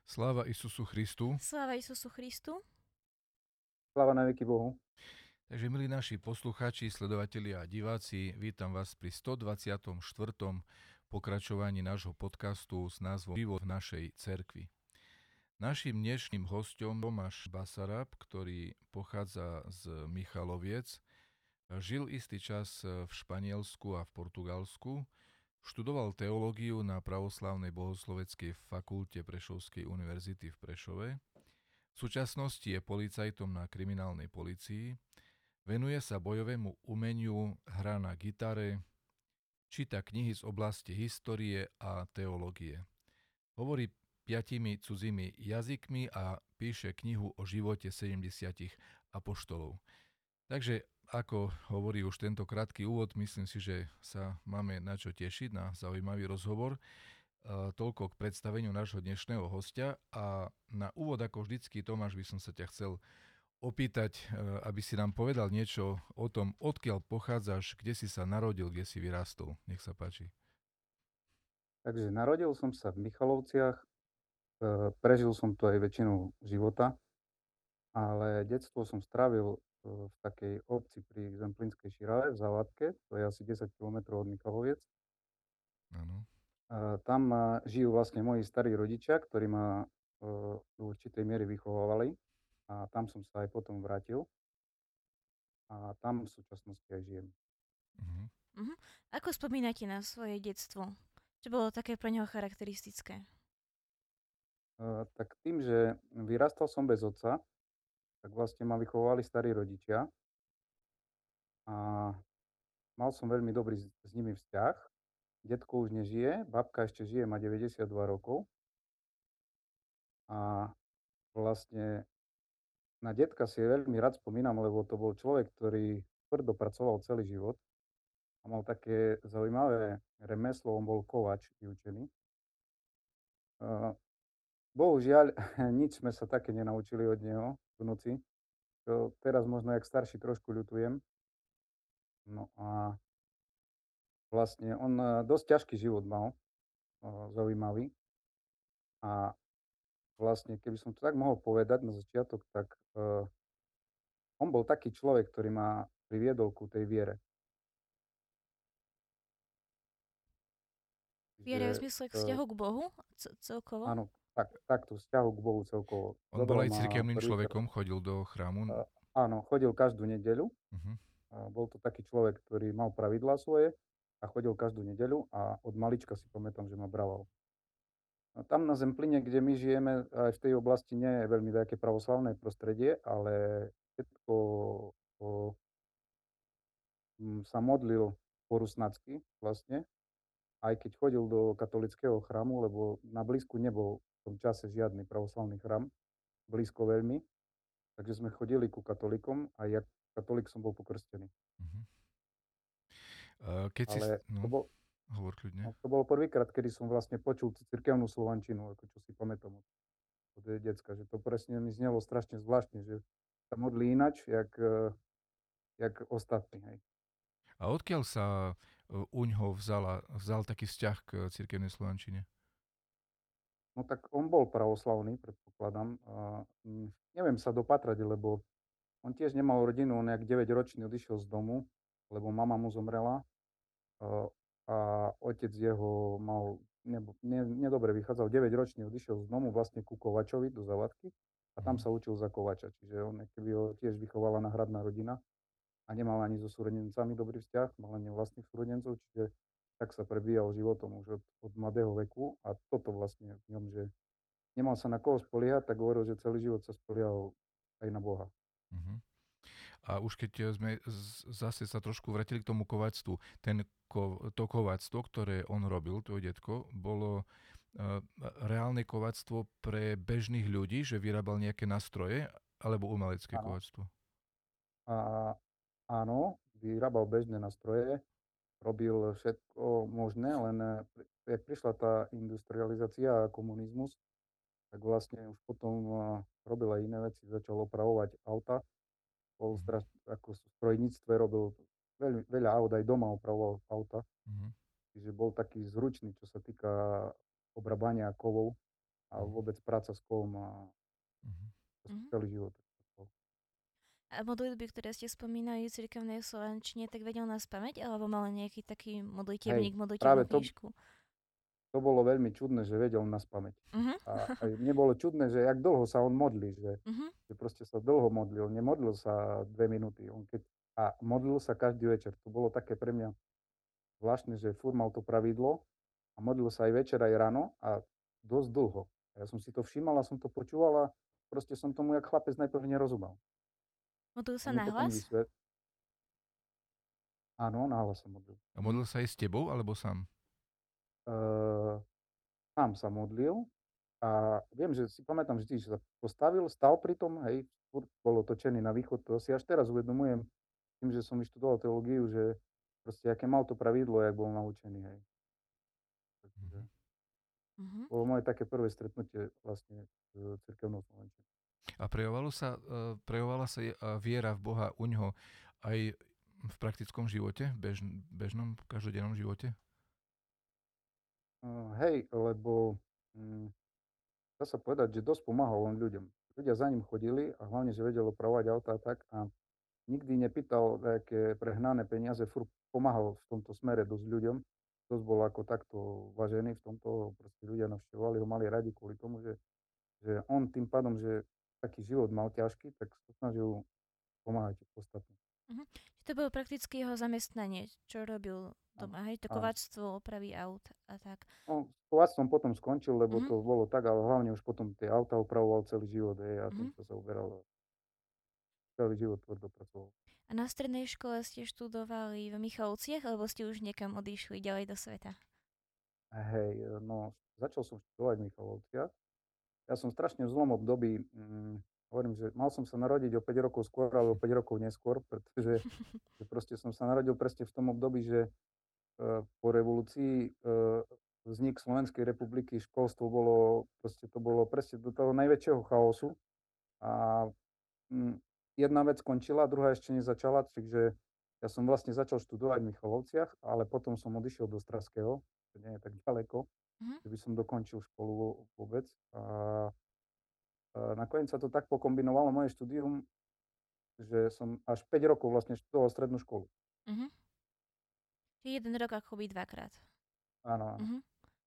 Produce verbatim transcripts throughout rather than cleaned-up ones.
Sláva Isusu Christu. Sláva Isusu Christu. Sláva na veky Bohu. Takže milí naši poslucháči, sledovatelia a diváci, vítam vás pri stodvadsiatom štvrtom pokračovaní nášho podcastu s názvom Život v našej cerkvi. Naším dnešným hosťom Tomáš Basarab, ktorý pochádza z Michaloviec, žil istý čas v Španielsku a v Portugalsku, študoval teológiu na Pravoslávnej bohosloveckej fakulte Prešovskej univerzity v Prešove. V súčasnosti je policajtom na kriminálnej polícii, venuje sa bojovému umeniu, hrá na gitare, číta knihy z oblasti histórie a teológie. Hovorí piatimi cudzými jazykmi a píše knihu o živote sedemdesiatich apoštolov. Takže, ako hovorí už tento krátky úvod, myslím si, že sa máme na čo tešiť, na zaujímavý rozhovor. Toľko k predstaveniu nášho dnešného hostia a na úvod, ako vždycky, Tomáš, by som sa ťa chcel opýtať, aby si nám povedal niečo o tom, odkiaľ pochádzaš, kde si sa narodil, kde si vyrástol. Nech sa páči. Takže narodil som sa v Michalovciach, prežil som tu aj väčšinu života, ale detstvo som strávil v takej obci pri Zemplínskej Širave v Závatke, to je asi desať kilometrov od Michaloviec. Áno. Tam žijú vlastne moji starí rodičia, ktorí ma do určitej miery vychovávali a tam som sa aj potom vrátil a tam v súčasnosti aj žijem. Uh-huh. Uh-huh. Ako spomínate na svoje detstvo? Čo bolo také pre neho charakteristické? Uh, tak tým, že vyrastal som bez otca, tak vlastne ma vychovávali starí rodičia a mal som veľmi dobrý s, s nimi vzťah. Detko už nežije, babka ešte žije, má deväťdesiatdva rokov. A vlastne na detka si veľmi rád spomínam, lebo to bol človek, ktorý tvrdo pracoval celý život a mal také zaujímavé remeslo, on bol kovač vyučený. Uh, bohužiaľ, nič sme sa také nenaučili od neho v noci. To teraz možno, jak starší, trošku ľutujem. No a vlastne on dosť ťažký život mal, zaujímavý. A vlastne, keby som to tak mohol povedať na začiatok, tak uh, on bol taký človek, ktorý ma priviedol ku tej viere. Viere v Že, zmysle k uh, vzťahu k Bohu c- celkovo? áno, tak, takto, vzťahu k Bohu celkovo. On bol Zobral aj ma cirkevným prvýkrát. človekom, chodil do chrámu. Uh, áno, chodil každú nedeľu. Uh-huh. Uh, bol to taký človek, ktorý mal pravidlá svoje a chodil každú nedeľu a od malička si pamätám, že ma braval. A tam na Zempline, kde my žijeme, aj v tej oblasti nie je veľmi také pravoslavné prostredie, ale všetko o, m, sa modlil po rusnacky vlastne, aj keď chodil do katolického chrámu, lebo na blízku nebol v tom čase žiadny pravoslavný chrám, blízko veľmi, takže sme chodili ku katolíkom a ja katolík som bol pokrstený. Uh-huh. Uh, keď si... Ale to No, bol, hovor kľudne. no, to bolo prvýkrát, kedy som vlastne počul tú cirkevnú slovančinu, ako čo si pamätám od od decka, že to presne mi znelo strašne zvláštne, že sa modlí inač, jak, eh, jak ostatní. Hej. A odkiaľ sa u ňoho vzala, vzal taký vzťah k cirkevnej slovančine? No tak on bol pravoslavný, predpokladám. A, hm, neviem sa dopatrať, lebo on tiež nemal rodinu, on nejak deväťročný odišiel z domu, lebo mama mu zomrela. A, a otec jeho mal, nebo, ne, nedobre vychádzal, deväťročný odišiel z domu vlastne ku Kovačovi do Zavadky a tam Uh-huh. sa učil za Kovača. Čiže on, keby ho tiež vychovala náhradná rodina, a nemal ani so súrodencami dobrý vzťah, mal ani vlastných súrodencov, čiže tak sa prebíjal životom už od, od mladého veku a toto vlastne v ňom, že nemal sa na koho spoliehať, tak hovoril, že celý život sa spoliehal aj na Boha. Uh-huh. A už keď sme z- zase sa trošku vrátili k tomu kováctvu, ten ko, to kováctvo, ktoré on robil, tvoj detko, bolo uh, reálne kováctvo pre bežných ľudí, že vyrábal nejaké nástroje, alebo umelecké Áno. kováctvo? A áno, vyrábal bežné nástroje, robil všetko možné, len eh, jak prišla tá industrializácia a komunizmus, tak vlastne už potom eh, robil aj iné veci, začal opravovať auta, bol Uh-huh. straš, ako v strojníctve robil veľmi, veľa aut, aj doma opravoval auta. Uh-huh. Čiže bol taký zručný, čo sa týka obrabania kovov. a Mhm. vôbec práca s kolom a Mhm. proste Mhm. celý život. A modlitby, ktoré ste spomínali v cirkevnej slovenčine, tak vedel nás pamäť, alebo mal nejaký taký Hej, modlitebník, práve modlitebnú to, knižku? to bolo veľmi čudné, že vedel naspamäť. Mhm. A aj mne bolo čudné, že jak dlho sa on modlí, že, Mhm. že proste sa dlho modlil. Nemodlil sa dve minúty. On keď, a modlil sa každý večer. To bolo také pre mňa zvláštne, že furt mal to pravidlo a modlil sa aj večer, aj ráno a dosť dlho. A ja som si to všímal a som to počúval a proste som tomu jak chlapec najprv nerozumel. Modlil On sa mi potom nahlas? vysvetlil, áno, náhle sa modlil. A Mhm. modlil sa aj s tebou, alebo sám? Uh, sám sa modlil a viem, že si pamätám vždy, že sa postavil, stal pri tom, hej, furt bol otočený na východ, to si až teraz uvedomujem, tým, že som vyštudoval teológiu, že proste aké mal to pravidlo, jak bol naučený, hej. Takže Mhm. Mhm. bolo moje také prvé stretnutie vlastne s cirkevnou slovenčinou. A prejavovalo sa, eh, prejavovala sa je- eh, viera v Boha u ňoho aj v praktickom živote, v bež, bežnom, každodennom živote? Uh, hej, lebo mm, dá sa povedať, že dosť pomáhal on ľuďom. Ľudia za ním chodili a hlavne, že vedel opravovať auta a tak a nikdy nepýtal nejaké prehnané peniaze, furt pomáhal v tomto smere dosť ľuďom. Dosť bol ako takto vážený v tomto, proste ľudia navštevovali ho, mali radi kvôli tomu, že, že on tým pádom, že taký život mal ťažký, tak sa snažil pomáhať ostatným. Mhm. Čiže to bolo prakticky jeho zamestnanie, čo robil Áno, doma, hej? To áno. kováctvo, opravy aut a tak. No, s kováctvom potom skončil, lebo Mhm. to bolo tak, ale hlavne už potom tie auta opravoval celý život hej, a tým Mhm. sa zaoberal. Celý život tvrdo pracoval. A na strednej škole ste študovali v Michalovciach, alebo ste už niekam odišli ďalej do sveta? Hej, no, začal som študovať v Michalovciach. Ja som strašne v zlom období, mm, hovorím, že mal som sa narodiť o päť rokov skôr, alebo päť rokov neskôr, pretože že proste som sa narodil presne v tom období, že e, po revolúcii e, vznik Slovenskej republiky, školstvo bolo, proste to bolo presne do toho najväčšieho chaosu. A mm, jedna vec skončila, druhá ešte nezačala, takže ja som vlastne začal študovať v Michalovciach, ale potom som odišiel do Straského, čo nie je tak ďaleko, Mhm. že by som dokončil školu vôbec. A a nakoniec sa to tak pokombinovalo moje štúdium, že som až päť rokov vlastne študoval strednú školu. Mhm. Čiže jeden rok akoby dvakrát. Áno, áno. Mhm.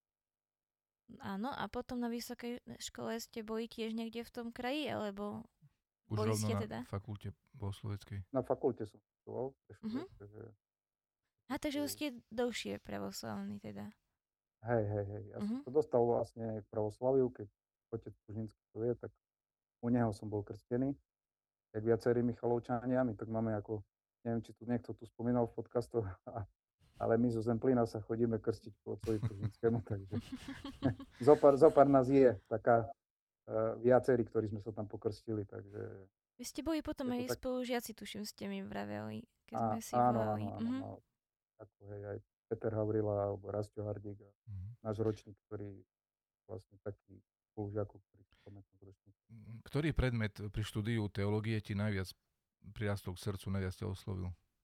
Áno, a potom na vysokej škole ste boli tiež niekde v tom kraji, alebo Už boli rovno ste na teda? fakulte bohosloveckej. Na fakulte som študoval, v Prešove, Mhm. takže A takže už to, ste dlhšie pravoslavní teda. hej, hej, hej. Ja som Mhm. sa dostal vlastne k pravoslaviu, keď otec Pužinský to vie, tak u neho som bol krstený. Jak viacerí Michalovčania, my tak máme ako, neviem, či tu niekto tu spomínal v podcastoch, ale my zo Zemplína sa chodíme krstiť po otcovi Pužinskému, takže zopár, zopár nás je, taká uh, viacerí, ktorí sme sa tam pokrstili, takže Vy ste boli potom je to aj tak, spolužiaci, tuším, ste mi vraveli, keď sme á, si áno, áno, volali. áno, Mhm. no, ako hej, aj Peter Havrila alebo Rastio Hardík, a Mhm. náš ročník, ktorý vlastne taký spolužiakov, ktorý si pamätám z ročníka. Ktorý predmet pri štúdiu teológie ti najviac prirastol k srdcu, najviac ťa oslovil?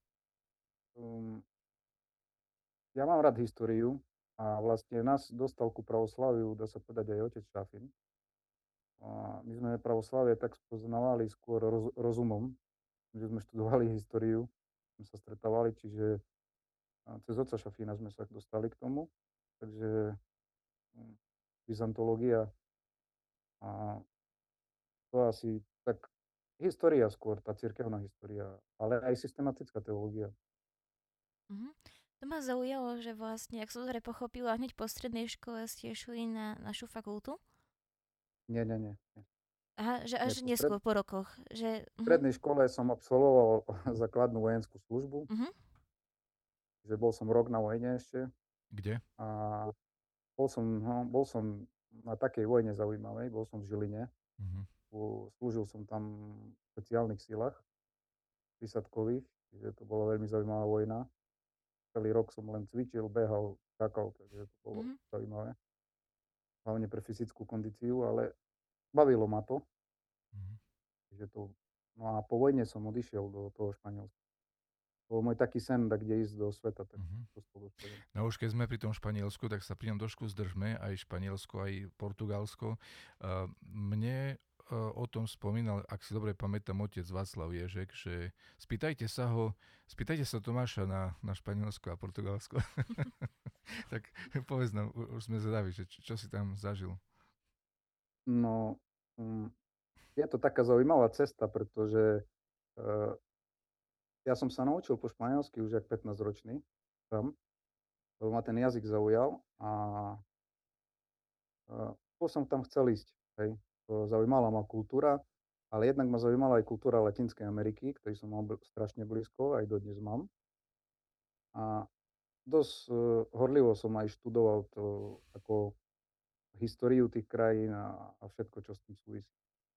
Um, ja mám rád históriu a vlastne nás dostal ku pravoslaviu, dá sa povedať aj otec Šafin. A my sme pravoslavie tak spoznávali skôr roz, rozumom, že sme študovali históriu, sme sa stretávali, čiže a cez otca Šafína sme sa dostali k tomu. Takže mm, byzantológia a to asi tak história skôr, tá cirkevná história, ale aj systematická teológia. Mhm. To ma zaujalo, že vlastne, ak som to dobre pochopila, hneď po strednej škole ste šli na našu fakultu. Nie, nie, nie. Nie, Aha, že nie až po stred, neskôr, po rokoch. Že, mhm. strednej škole som absolvoval základnú vojenskú službu, Mhm. že bol som rok na vojne ešte Kde? a bol som, no, bol som na takej vojne zaujímavej, bol som v Žiline, Mhm. u- slúžil som tam v špeciálnych silách výsadkových, čiže to bola veľmi zaujímavá vojna. Celý rok som len cvičil, behal, skákal, takže to bolo Mhm. zaujímavé. Hlavne pre fyzickú kondíciu, ale bavilo ma to. Mhm. Že to, no a po vojne som odišiel do toho Španielska. bol môj taký sen, tak kde ísť do sveta, tak Mhm. zostal do Španielska. No už keď sme pri tom Španielsku, tak sa pri ňom trošku zdržme, aj Španielsko, aj Portugalsko. Uh, mne uh, o tom spomínal, ak si dobre pamätám, otec Václav Ježek, že spýtajte sa ho, spýtajte sa Tomáša na, na Španielsko a Portugalsko. Tak povedz nám, u- už sme zvedaví, že čo, čo si tam zažil. No, mm, je to taká zaujímavá cesta, pretože uh, ja som sa naučil po španielsky už jak pätnásťročný tam, lebo ma ten jazyk zaujal a uh, bol som tam chcel ísť. Hej. To zaujímala ma kultúra, ale jednak ma zaujímala aj kultúra Latinskej Ameriky, ktorý som mal bl- strašne blízko, aj dodnes mám. A dosť uh, horlivo som aj študoval to ako históriu tých krajín a, a všetko, čo s tým súvisí.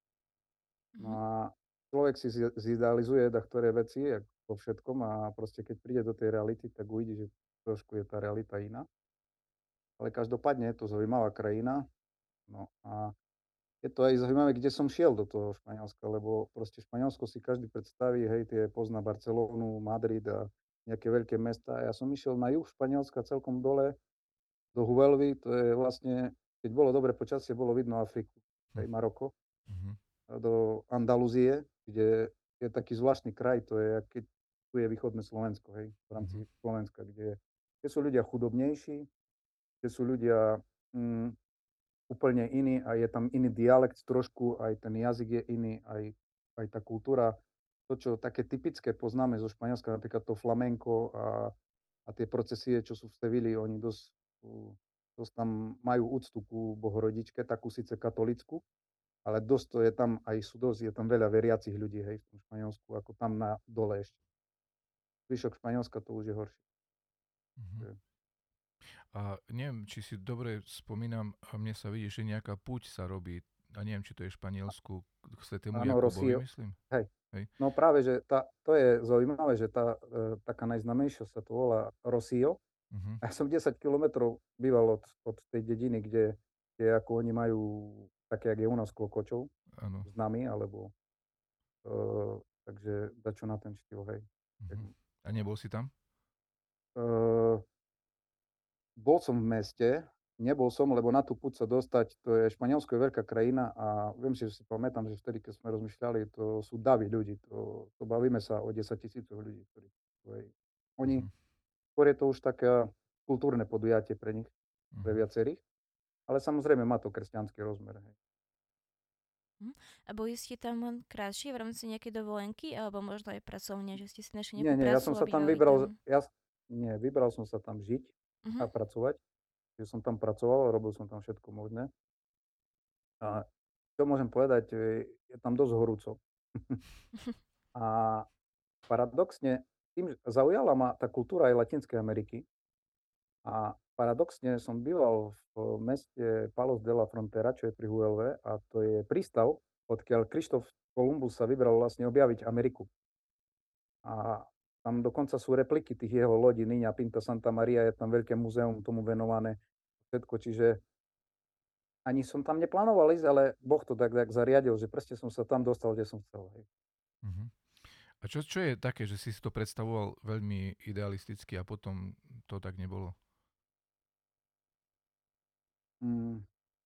No Mhm. a človek si zi- zidealizuje ktoré veci, jak vo všetkom, a proste keď príde do tej reality, tak uvidí, že trošku je tá realita iná. Ale každopádne je to zaujímavá krajina. No a je to aj zaujímavé, kde som šiel do toho Španielska, lebo proste Španielsko si každý predstaví, hej, tie pozná Barcelónu, Madrid a nejaké veľké mesta. Ja som išiel na juh Španielska celkom dole, do Huelvy, to je vlastne, keď bolo dobre počasie, bolo vidno Afriku, Hm. hej, Maroko, Mhm. a do Andalúzie, kde je taký zvláštny kraj, to je, jak keď tu je východné Slovensko, hej, v rámci Mhm. Slovenska, kde, kde sú ľudia chudobnejší, kde sú ľudia mm, úplne iní a je tam iný dialekt trošku, aj ten jazyk je iný, aj, aj tá kultúra. To, čo také typické poznáme zo Španielska, napríklad to flamenko a, a tie procesie, čo sú v Sevilii, oni dosť, uh, dosť tam majú úctu ku Bohorodičke, takú síce katolickú, ale dosť to je tam, aj sú dosť, je tam veľa veriacich ľudí, hej, v tom Španielsku, ako tam na dole ešte. Zvyšok Španielska to už je horšie. Mhm. To je- A neviem, či si dobre spomínam, a mne sa vidí, že nejaká púť sa robí, a neviem, či to je v Španielsku, k Svetému Áno, Jakubovi, Rosio. myslím. Hej. Hej. No práve, že tá, to je zaujímavé, že tá e, taká najznamejšia sa to volá Rosio. Mhm. A ja som desať kilometrov býval od, od tej dediny, kde, kde ako oni majú také, jak je u nás Klokočov, Áno. s nami, alebo e, takže dačo na ten štýl, hej. Tak, Mhm. A nebol si tam? e, Bol som v meste, nebol som, lebo na tú púť sa dostať, to je, Španielsko je veľká krajina a viem si, že si pamätám, že vtedy, keď sme rozmýšľali, to sú davy ľudí, to, to bavíme sa o desať tisícoch ľudí, ktorí, ktorí, oni, Mhm. skôr je to už také kultúrne podujatie pre nich, pre Mhm. viacerých, ale samozrejme má to kresťanský rozmer. Hej. Mhm. A boli ste tam len krátšie v rámci nejakej dovolenky, alebo možno aj pracovne, že ste si našli Nie, nejakú nie, ja prácu som a sa tam bývali vybral, tam? ja, nie, vybral som sa tam žiť Mhm. a pracovať, že som tam pracoval, robil som tam všetko možné. A čo môžem povedať, je, je tam dosť horúco. A paradoxne, tým, že zaujala ma tá kultúra aj Latinskej Ameriky a paradoxne som býval v meste Palos de la Frontera, čo je pri Huelve, a to je prístav, odkiaľ Krištof Kolumbus sa vybral vlastne objaviť Ameriku. A tam dokonca sú repliky tých jeho lodí, Niña Pinta Santa Maria, je tam veľké múzeum tomu venované, všetko, čiže ani som tam neplánoval ísť, ale Boh to tak, tak zariadil, že proste som sa tam dostal, kde som chcel. Hej. Mhm. A čo, čo je také, že si si to predstavoval veľmi idealisticky a potom to tak nebolo? Mm,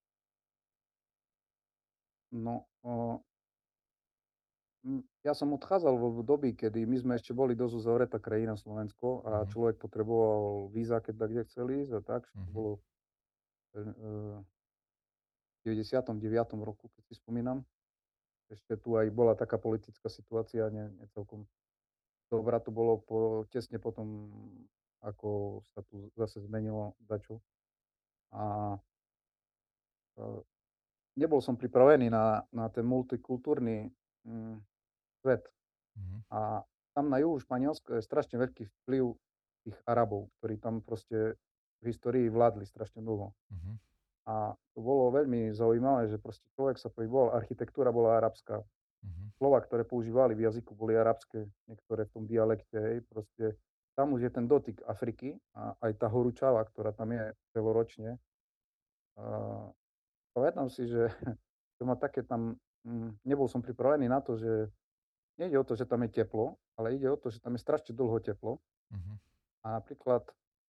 no, o, mm, ja som odchádzal v doby, kedy my sme ešte boli dosť uzavretá krajina Slovensko a Mhm. človek potreboval víza, keď tak kde chcel ísť a tak. To Mhm. bolo e, e, v deväťdesiatom deviatom roku, keď si spomínam. Ešte tu aj bola taká politická situácia, nie, nie celkom dobrá. To bolo po, tesne potom, ako sa tu zase zmenilo dačo. A e, nebol som pripravený na, na ten multikultúrny mm, svet. Mhm. A tam na juhu Španielska je strašne veľký vplyv tých Arabov, ktorí tam proste v histórii vládli strašne dlho. Mhm. A to bolo veľmi zaujímavé, že proste človek sa pohyboval, architektúra bola arabská, Mhm. slova, ktoré používali v jazyku, boli arabské, niektoré v tom dialekte, hej, proste tam už je ten dotyk Afriky a aj tá horúčava, ktorá tam je celoročne. A pamätám si, že to ma také tam, mm, nebol som pripravený na to, že nejde o to, že tam je teplo, ale ide o to, že tam je strašne dlho teplo. Mhm. A napríklad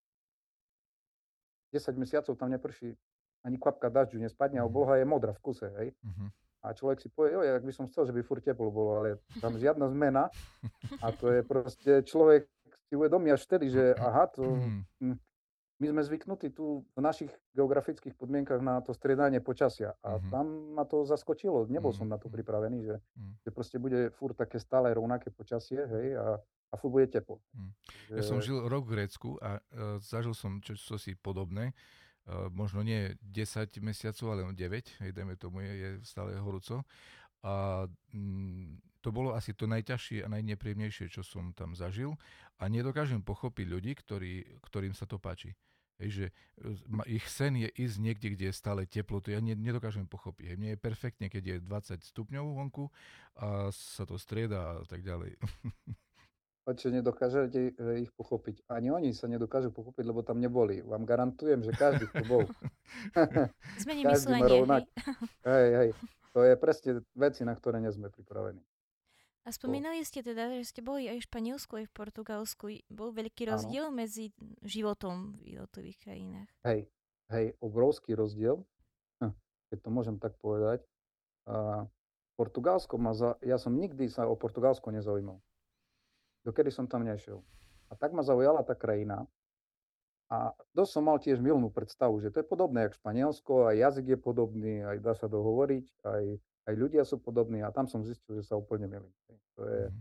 desať mesiacov tam neprší ani kvapka dažďu nespadne a Mhm. obloha je modrá v kuse, hej. Mhm. A človek si povie, joj, ak by som chcel, že by furt teplo bolo, ale tam žiadna zmena a to je proste človek si uvedomí až vtedy, že aha, to, hm, my sme zvyknutí tu v našich geografických podmienkach na to striedanie počasia a Mhm. tam ma to zaskočilo. Nebol som Mhm. na to pripravený, že, Mhm. že proste bude furt také stále rovnaké počasie, hej, a, a furt bude teplo. Mhm. Ja som Že, žil rok v Grécku a uh, zažil som čo, čo si podobné. Uh, možno nie desať mesiacov, ale len deväť, hej, dajme tomu, je, je stále horúco. A mm, to bolo asi to najťažšie a najnepríjemnejšie, čo som tam zažil. A nedokážem pochopiť ľudí, ktorí, ktorým sa to páči. Hej, že e, ma- ich sen je ísť niekde, kde je stále teplo. To ja ne, nedokážem pochopiť. Hej, mne je perfektne, keď je dvadsať stupňov vonku a sa to strieda a tak ďalej. Prečo nedokážete e, ich pochopiť? Ani oni sa nedokážu pochopiť, lebo tam neboli. Vám garantujem, že každý, kto bol, Zmení každý má myslenie, hej? rovnak. Hej, hej. To je presne veci, na ktoré nie sme pripravení. A To, spomínali ste teda, že ste boli aj v Španielsku, aj v Portugalsku. Bol veľký áno. rozdiel medzi životom v jednotlivých krajinách. Hej, hej, obrovský rozdiel, hm, keď to môžem tak povedať. A Portugalsko ma za... Ja som nikdy sa o Portugalsko nezaujímal, dokedy som tam nešiel. A tak ma zaujala tá krajina, a dosť som mal tiež mylnú predstavu, že to je podobné ako Španielsko, aj jazyk je podobný, aj dá sa dohovoriť, aj, aj ľudia sú podobní a tam som zistil, že sa úplne mýlim. Hej. To je, Mhm.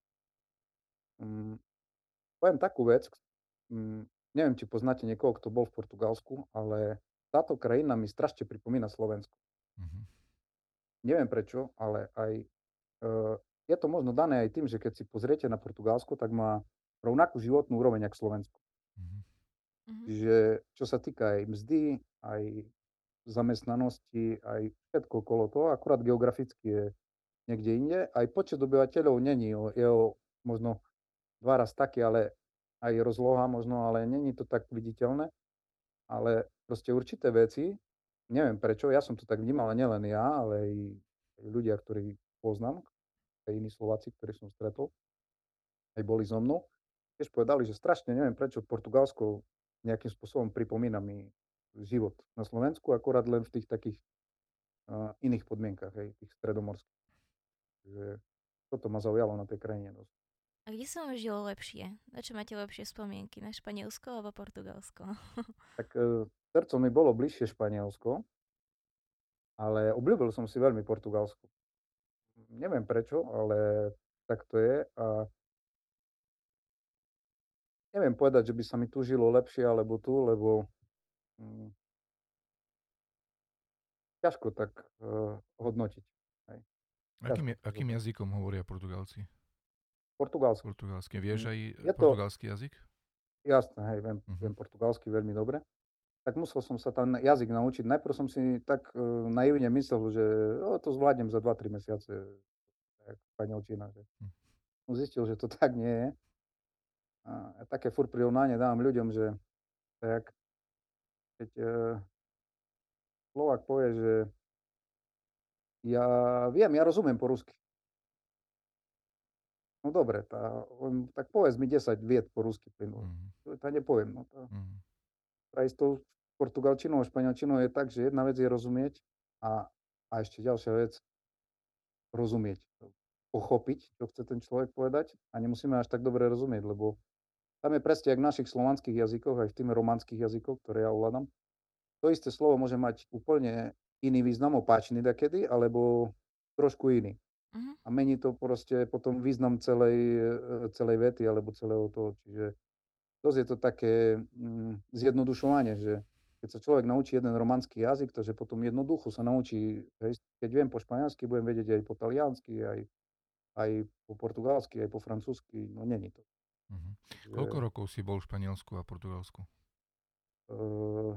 mm, poviem takú vec, mm, neviem, či poznáte niekoho, kto bol v Portugalsku, ale táto krajina mi strašne pripomína Slovensko. Mhm. Neviem prečo, ale aj e, je to možno dané aj tým, že keď si pozriete na Portugalsko, tak má rovnakú životnú úroveň ako Slovensko. Mhm. Mhm. Čiže čo sa týka aj mzdy, aj zamestnanosti, aj všetko okolo toho, akurát geograficky je niekde inde. Aj počet obyvateľov není, o- je o možno dva raz taký, ale aj rozloha možno, ale není to tak viditeľné. Ale proste určité veci, neviem prečo, ja som to tak vnímal, a nielen ja, ale aj aj ľudia, ktorí poznám, aj iní Slováci, ktorých som stretol, aj boli so mnou, tiež povedali, že strašne neviem prečo Portugalsko nejakým spôsobom pripomína mi život na Slovensku, akorát len v tých takých uh, iných podmienkach, hej, tých stredomorských. Že toto ma zaujalo na tej krajine dosť. A kde sa vám žilo lepšie? Na čo máte lepšie spomienky? Na Španielsko alebo Portugalsko? Tak uh, srdcom mi bolo bližšie Španielsko, ale obľúbil som si veľmi Portugalsko. Neviem prečo, ale tak to je a neviem povedať, že by sa mi tu žilo lepšie alebo tu, lebo mm, ťažko tak uh, hodnotiť. Hej. Akým, Ťažko je- tak akým hodnotiť. jazykom hovoria Portugalci? Portugalsky. Portugalsky. Vieš Mm. aj Je to portugalský jazyk? jasné, hej, viem, Mhm. viem portugalsky veľmi dobre. Tak musel som sa ten jazyk naučiť. Najprv som si tak uh, naivne myslel, že o, to zvládnem za dva tri mesiace, jak španielčina. Že. Hm. Som zistil, že to tak nie je. A ja také furt prirovnanie dávam ľuďom, že tak, keď uh, Slovák povie, že ja viem, ja rozumiem po rusky. No dobre, tá, on, tak povedz mi desať viet po rusky plynulo. Mhm. To to nepoviem. No, to, Mhm. aj s tou portugalčinou a španielčinou je tak, že jedna vec je rozumieť a, a ešte ďalšia vec rozumieť, pochopiť, čo chce ten človek povedať a nemusíme až tak dobre rozumieť, lebo tam je presne, jak v našich slovanských jazykoch, aj v tých románskych jazykoch, ktoré ja ovládam. To isté slovo môže mať úplne iný význam, opačný dakedy, alebo trošku iný. Mhm. A mení to proste potom význam celej, e, celej vety alebo celého toho. Čiže dosť je to také mm, zjednodušovanie, že keď sa človek naučí jeden romanský jazyk, takže potom jednoducho sa naučí, hej, keď viem po španielsky, budem vedieť aj po taliansky, aj, aj po portugalsky, aj po francúzsky, no není to. Mhm. Koľko Takže, rokov si bol v Španielsku a Portugalsku? uh,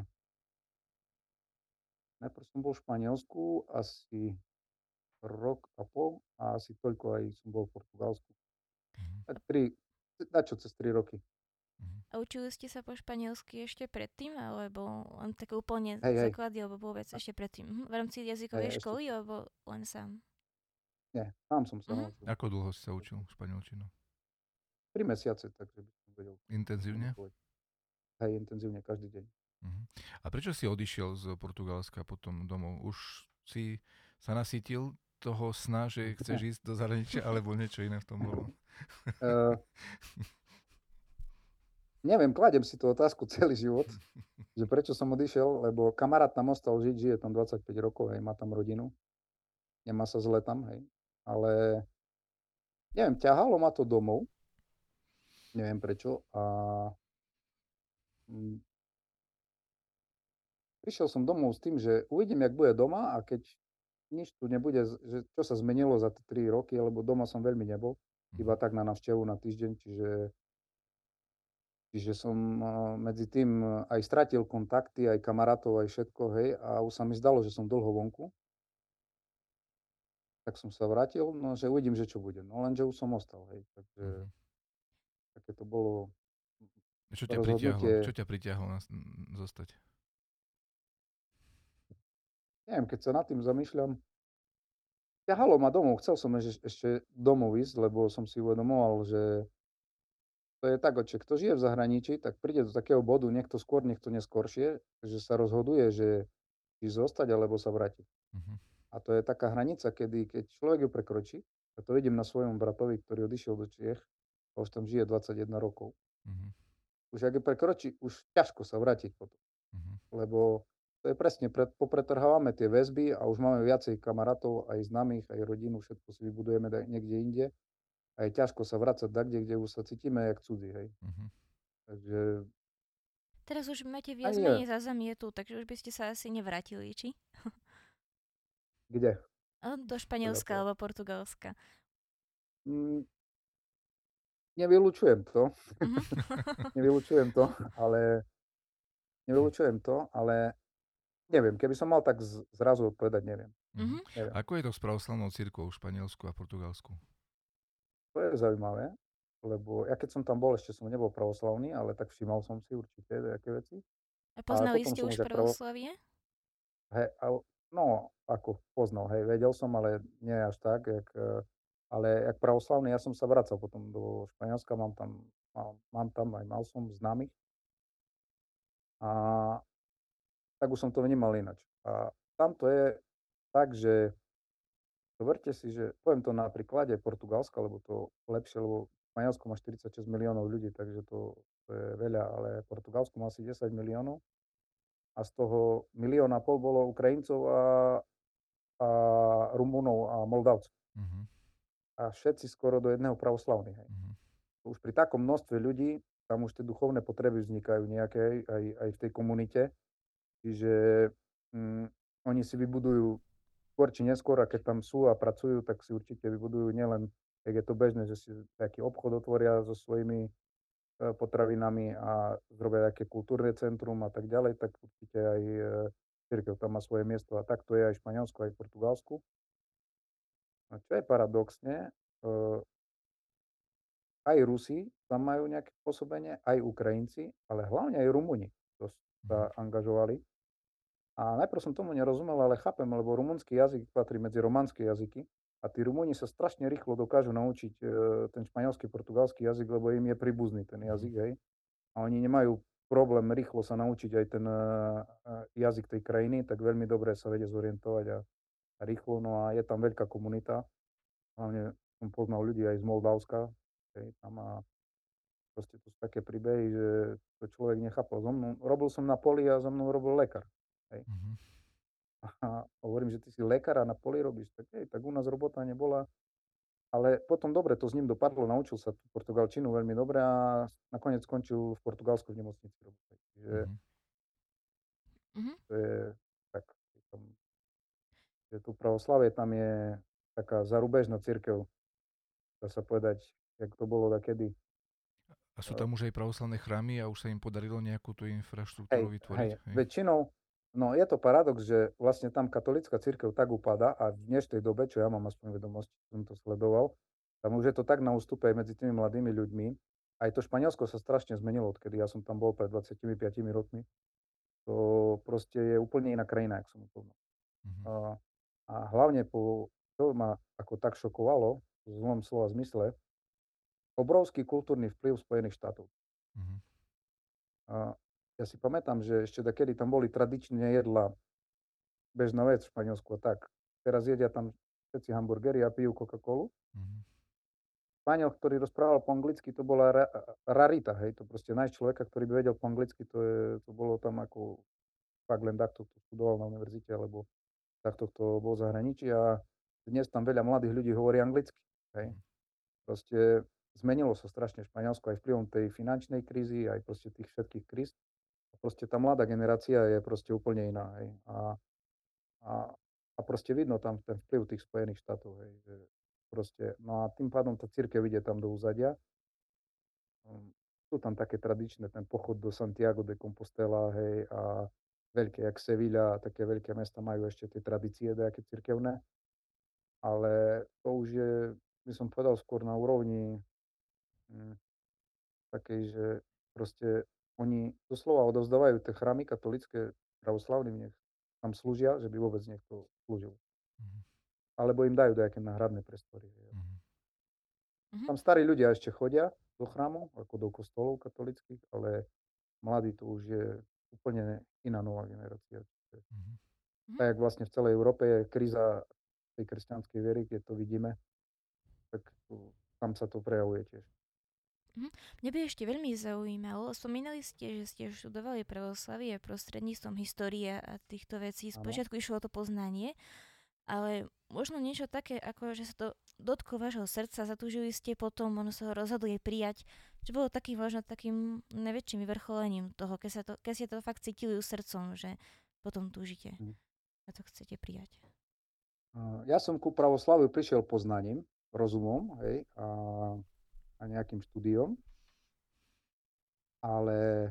najprv som bol v Španielsku asi rok a pol a asi toľko aj som bol v Portugalsku. Mhm. Tak tri, dačo cez tri roky. Mhm. A učili ste sa po španielsky ešte predtým, alebo len také úplne Hej, hej, základy, alebo vôbec ešte predtým? Mhm. V rámci jazykovej hej, ešte školy, alebo len sám? Nie, sám som sa Mhm. naučil. Ako dlho si sa učil španielčinu? tri mesiace, takže by som vedel Intenzívne? komunikovať. Hej, intenzívne každý deň. Mhm. A prečo si odišiel z Portugalska potom domov? Už si sa nasítil toho sna, že chceš ísť do zahraničia, alebo niečo iné v tom bolo? Uh, neviem, kladem si tú otázku celý život, že prečo som odišiel, lebo kamarát tam ostal žiť, žije tam dvadsaťpäť rokov, hej, má tam rodinu, nemá sa zle tam, hej, ale neviem, ťahalo ma to domov, neviem prečo, a mm, prišiel som domov s tým, že uvidím, jak bude doma, a keď nič tu nebude, z- že čo sa zmenilo za tie tri roky, lebo doma som veľmi nebol, iba Mhm. tak na návštevu na týždeň, čiže čiže som eh, medzi tým eh, aj stratil kontakty, aj kamarátov, aj všetko, hej, a už sa mi zdalo, že som dlho vonku, tak som sa vrátil, no že uvidím, že čo bude. No lenže už som ostal, hej, takže Mhm. také to bolo Čo ťa pritiahlo? Čo rozhodnutie. ťa pritiahlo na, zostať? Neviem, keď sa nad tým zamýšľam, ťahalo ma domov, chcel som ešte, ešte domov ísť, lebo som si uvedomoval, že to je tak, že kto žije v zahraničí, tak príde do takého bodu, niekto skôr, niekto neskôršie, že sa rozhoduje, že či zostať alebo sa vrátiť. Mhm. A to je taká hranica, kedy keď človek ju prekročí, a to vidím na svojom bratovi, ktorý odišiel do Čiech, a už tam žije dvadsaťjeden rokov, Mhm. už ak ju prekročí, už ťažko sa vrátiť potom, Mhm. lebo to je presne, pred, popretrhávame tie väzby a už máme viacej kamarátov, aj známych, aj rodinu, všetko si vybudujeme da- niekde inde a je ťažko sa vrácať takde, kde už sa cítime jak cudzí, hej. Mhm. Takže Teraz už máte aj viac je, menej za zamietu, takže už by ste sa asi nevrátili, či? kde? A Do Teda Španielska to. alebo Portugalska. Mm, nevylučujem to, Mhm. nevylučujem to, ale nevylučujem to, ale neviem, keby som mal tak z zrazu odpovedať, neviem, Mhm. Mhm. neviem. Ako je to s pravoslavnou cirkvou v Španielsku a Portugalsku? To je zaujímavé, lebo ja keď som tam bol, ešte som nebol pravoslavný, ale tak všímal som si určite nejaké veci. A A poznali potom ste som už už ak pravo pravoslavie? hej, al no, ako poznal, hej, vedel som, ale nie až tak, jak, e, ale jak pravoslavný ja som sa vracal potom do Španielska, mám tam mám mám tam aj mal som známych, a tak už som to vnímal ináč. A tam to je tak, že zoberte si, že poviem to na príklade Portugalska, lebo to lepšie, lebo Španielsko má štyridsaťšesť miliónov ľudí, takže to, to je veľa, ale Portugalsko má asi desať miliónov a z toho milión a pol bolo Ukrajincov a, a Rumunov a Moldavcov. Mhm. A všetci skoro do jedného pravoslavní. Hej. Mhm. Už pri takom množstve ľudí, tam už tie duchovné potreby vznikajú nejaké aj, aj v tej komunite. Čiže mm, oni si vybudujú skôr či neskôr, a keď tam sú a pracujú, tak si určite vybudujú nielen, jak je to bežné, že si taký obchod otvoria so svojimi e, potravinami a zrobia také kultúrne centrum a tak ďalej, tak určite aj e, cirkev tam má svoje miesto. A tak to je aj v Španielsku, aj v Portugalsku. A čo je paradoxne, e, aj Rusi tam majú nejaké pôsobenie, aj Ukrajinci, ale hlavne aj Rumuni dosť sa Mhm. angažovali. A najprv som tomu nerozumel, ale chápem, lebo rumunský jazyk patrí medzi románske jazyky a tí Rumúni sa strašne rýchlo dokážu naučiť e, ten španielský, portugalský jazyk, lebo im je príbuzný ten Mhm. jazyk, hej. A oni nemajú problém rýchlo sa naučiť aj ten e, e, jazyk tej krajiny, tak veľmi dobre sa vedia zorientovať a, a rýchlo. No a je tam veľká komunita, hlavne som poznal ľudí aj z Moldavska, hej, tam a proste to sú také príbehy, že to človek nechápal. So mnou, robil som na poli a so mnou robil lekár. Hej. Mhm. A hovorím, že ty si lekár a na poli robíš, tak hej, tak u nás robota nebola. Ale potom dobre to s ním dopadlo, naučil sa tú portugalčinu veľmi dobre a nakoniec skončil v Portugalsku v nemocnici robiť. Čiže Mhm. Mhm. to je tak, tam, že tu pravoslavie tam je taká zarúbežná cirkev, dá sa povedať, jak to bolo takedy. A sú tam už aj pravoslavné chrámy a už sa im podarilo nejakú tú infraštruktúru Hej, vytvoriť? hej, Hej. väčšinou, no je to paradox, že vlastne tam katolická cirkev tak upadá a v dnešnej dobe, čo ja mám aspoň vedomosti, som to sledoval, tam už je to tak na ústupe aj medzi tými mladými ľuďmi. Aj to Španielsko sa strašne zmenilo, odkedy ja som tam bol pred dvadsaťpäť rokmi. To proste je úplne iná krajina, jak som to. Mhm. A, a hlavne po to ma ako tak šokovalo, v zlom slova zmysle, obrovský kultúrny vplyv Spojených štátov. Mhm. A ja si pamätám, že ešte dakedy tam boli tradičné jedlá, bežná vec v Španielsku a tak. Teraz jedia tam všetci hamburgery a pijú Coca-Colu. Mhm. Španiel, ktorý rozprával po anglicky, to bola ra rarita, hej, to proste nájsť človeka, ktorý by vedel po anglicky, to je to bolo tam ako fakt len takto, kto študoval na univerzite, alebo takto, kto bol v zahraničí a dnes tam veľa mladých ľudí hovorí anglicky, hej. Mhm. Proste zmenilo sa strašne Španielsko aj vplyvom tej finančnej krízy, aj proste tých všetkých kríz. Proste tá mladá generácia je proste úplne iná, hej. A a a proste vidno tam ten vplyv tých Spojených štátov, hej, že proste no a tým pádom tá cirkev ide tam do úzadia. Hm, sú tam také tradičné, ten pochod do Santiago de Compostela, hej, a veľké, jak Sevilla, také veľké mesta majú ešte tie tradície dajaké cirkevné, ale to už je, by som povedal, skôr na úrovni, hm, takej, že proste oni doslova odovzdávajú tie chrámy katolícke pravoslavným, nech tam slúžia, že by vôbec niekto slúžil. Mhm. Alebo im dajú dajaké náhradné priestory, hej. Mhm. Mhm. Tam starí ľudia ešte chodia do chrámov, ako do kostolov katolíckych, ale mladí to už je úplne iná nová generácia. Čiže Mhm. Mhm. tak jak vlastne v celej Európe je kríza tej kresťanskej viery, keď to vidíme, tak tu tam sa to prejavuje tiež. Mhm. Mňa by ešte veľmi zaujímalo, spomínali ste, že ste študovali pravoslavie prostredníctvom histórie a týchto vecí. Áno. Spočiatku išlo o to poznanie, ale možno niečo také, ako že sa to dotklo vášho srdca, zatúžili ste potom, ono sa ho rozhodli prijať, čo bolo takým možno takým najväčším vyvrcholením toho, keď, sa to, keď ste to fakt cítili srdcom, že potom túžite Mhm. a to chcete prijať. A ja som ku pravoslaviu prišiel poznaním, rozumom, hej, a a nejakým štúdiom, ale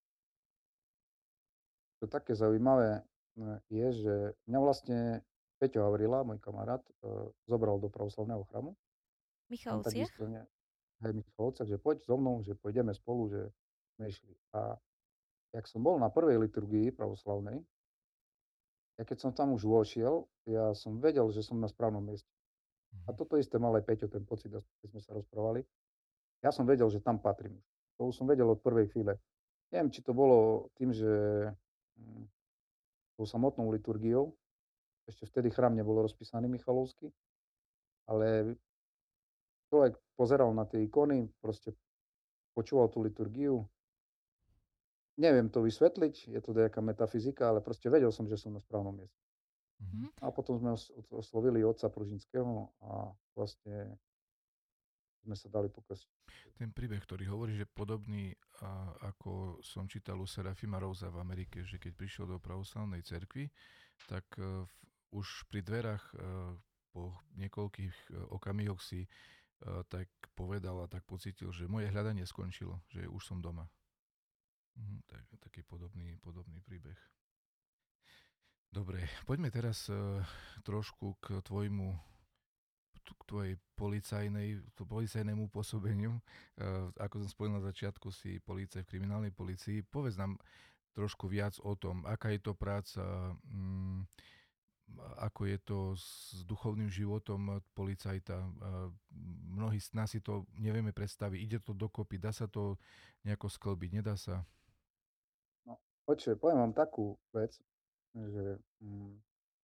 to také zaujímavé, hm, je, že mňa vlastne Peťo Havrila, môj kamarát, e, zobral do pravoslavného chrámu. Tam Michalovciach? takisto ne hej, Michalovcach, že poď so mnou, že pôjdeme spolu, že sme išli. A jak som bol na prvej liturgii pravoslavnej, ja keď som tam už vošiel, ja som vedel, že som na správnom mieste. A Mhm. toto isté mal aj Peťo, ten pocit, keď sme sa rozprávali. Ja som vedel, že tam patrím. To už som vedel od prvej chvíle. Neviem, či to bolo tým, že hm, tou samotnou liturgiou, ešte vtedy chrám nebol rozpísaný Michalovský, ale človek pozeral na tie ikony, proste počúval tú liturgiu. Neviem to vysvetliť, je to nejaká metafyzika, ale proste vedel som, že som na správnom mieste. Mhm. Mhm. A potom sme os oslovili otca Pružinského a vlastne sme sa dali pokrstiť. Ten príbeh, ktorý hovorí, že podobný, a, ako som čítal u Serafima Rosa v Amerike, že keď prišiel do pravoslavnej cerkvy, tak e, v, už pri dverách e, po niekoľkých e, okamihoch si e, tak povedal a tak pocítil, že moje hľadanie skončilo, že už som doma. Mhm, tak, taký podobný, podobný príbeh. Dobre, poďme teraz e, trošku k tvojmu k tvojej policajnej, k policajnému pôsobeniu. Uh, ako som spomínal na začiatku, si policaj v kriminálnej policii. Povedz nám trošku viac o tom, aká je to práca, mm, ako je to s duchovným životom policajta. Uh, mnohí z nás si to nevieme predstaviť. Ide to dokopy, dá sa to nejako sklbiť, nedá sa? No, oče, poviem vám takú vec, že mm,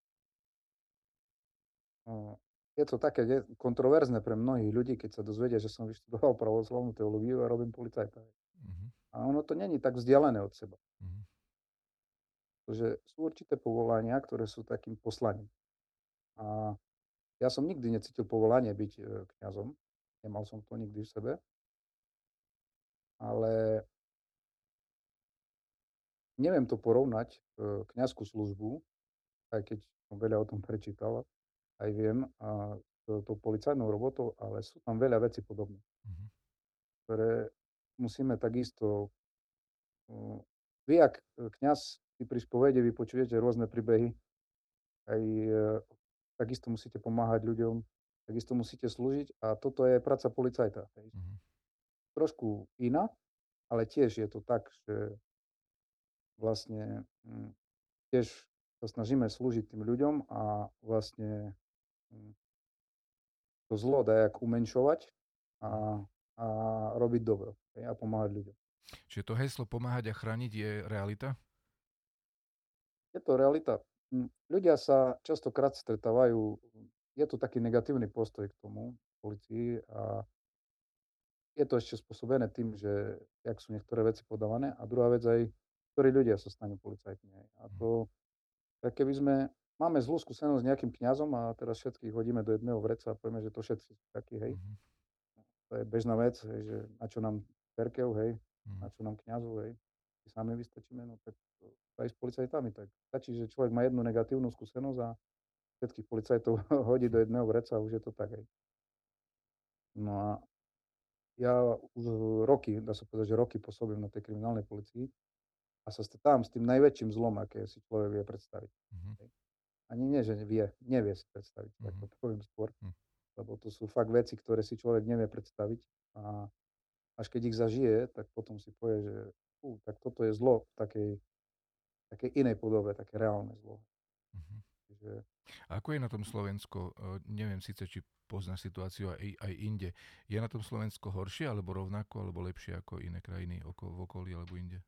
o, je to také ne- kontroverzné pre mnohých ľudí, keď sa dozvedia, že som vyštudoval pravoslavnú teológiu a robím policajta. Uh-huh, A ono to není tak vzdialené od seba. uh-huh, Pretože sú určité povolania, ktoré sú takým poslaním. A ja som nikdy necítil povolanie byť e, kňazom. Nemal som to nikdy v sebe. Ale neviem to porovnať, e, kňazskú službu, aj keď som veľa o tom prečítal, aj viem, a s tou policajnou robotou, ale sú tam veľa vecí podobné, uh-huh, ktoré musíme takisto. Uh, vy, ak e, kňaz si pri spovede vypočujete rôzne príbehy, aj e, takisto musíte pomáhať ľuďom, takisto musíte slúžiť a toto je práca policajta. Hej. uh-huh, Trošku iná, ale tiež je to tak, že vlastne mm, tiež sa snažíme slúžiť tým ľuďom a vlastne mm, to zlo dajak umenšovať Mhm. a, a robiť dobro, hej, a pomáhať ľuďom. Čiže to heslo pomáhať a chrániť je realita? Je to realita. Hm, ľudia sa častokrát stretávajú, je to taký negatívny postoj k tomu, polícii, a je to ešte spôsobené tým, že jak sú niektoré veci podávané, a druhá vec aj, ktorí ľudia sa stanú policajtmi, hej. A Mhm. to, tak keby sme máme zlú skúsenosť s nejakým kňazom a teraz všetkých hodíme do jedného vreca a povieme, že to všetci sú takí, hej. Mhm. To je bežná vec, hej, že na čo nám cirkev, hej, Mhm. na čo nám kňazov, hej, si sami vystačíme, no tak to aj s policajtami, tak stačí, že človek má jednu negatívnu skúsenosť a všetkých policajtov hodí do jedného vreca a už je to tak, hej. No a ja už roky, dá sa povedať, že roky pôsobím na tej kriminálnej policii a sa stretávam s tým najväčším zlom, aké si človek vie predstaviť, Mhm. hej. Ani nie, že vie, nevie si predstaviť, tak Mhm. to poviem skôr, Mhm. lebo to sú fakt veci, ktoré si človek nevie predstaviť, a až keď ich zažije, tak potom si povie, že fú, tak toto je zlo v takej takej inej podobe, také reálne zlo. Mhm. Čiže Ako je na tom Slovensko? E, Neviem síce, či poznáš situáciu aj, aj inde. Je na tom Slovensko horšie, alebo rovnako, alebo lepšie ako iné krajiny oko, v okolí alebo inde?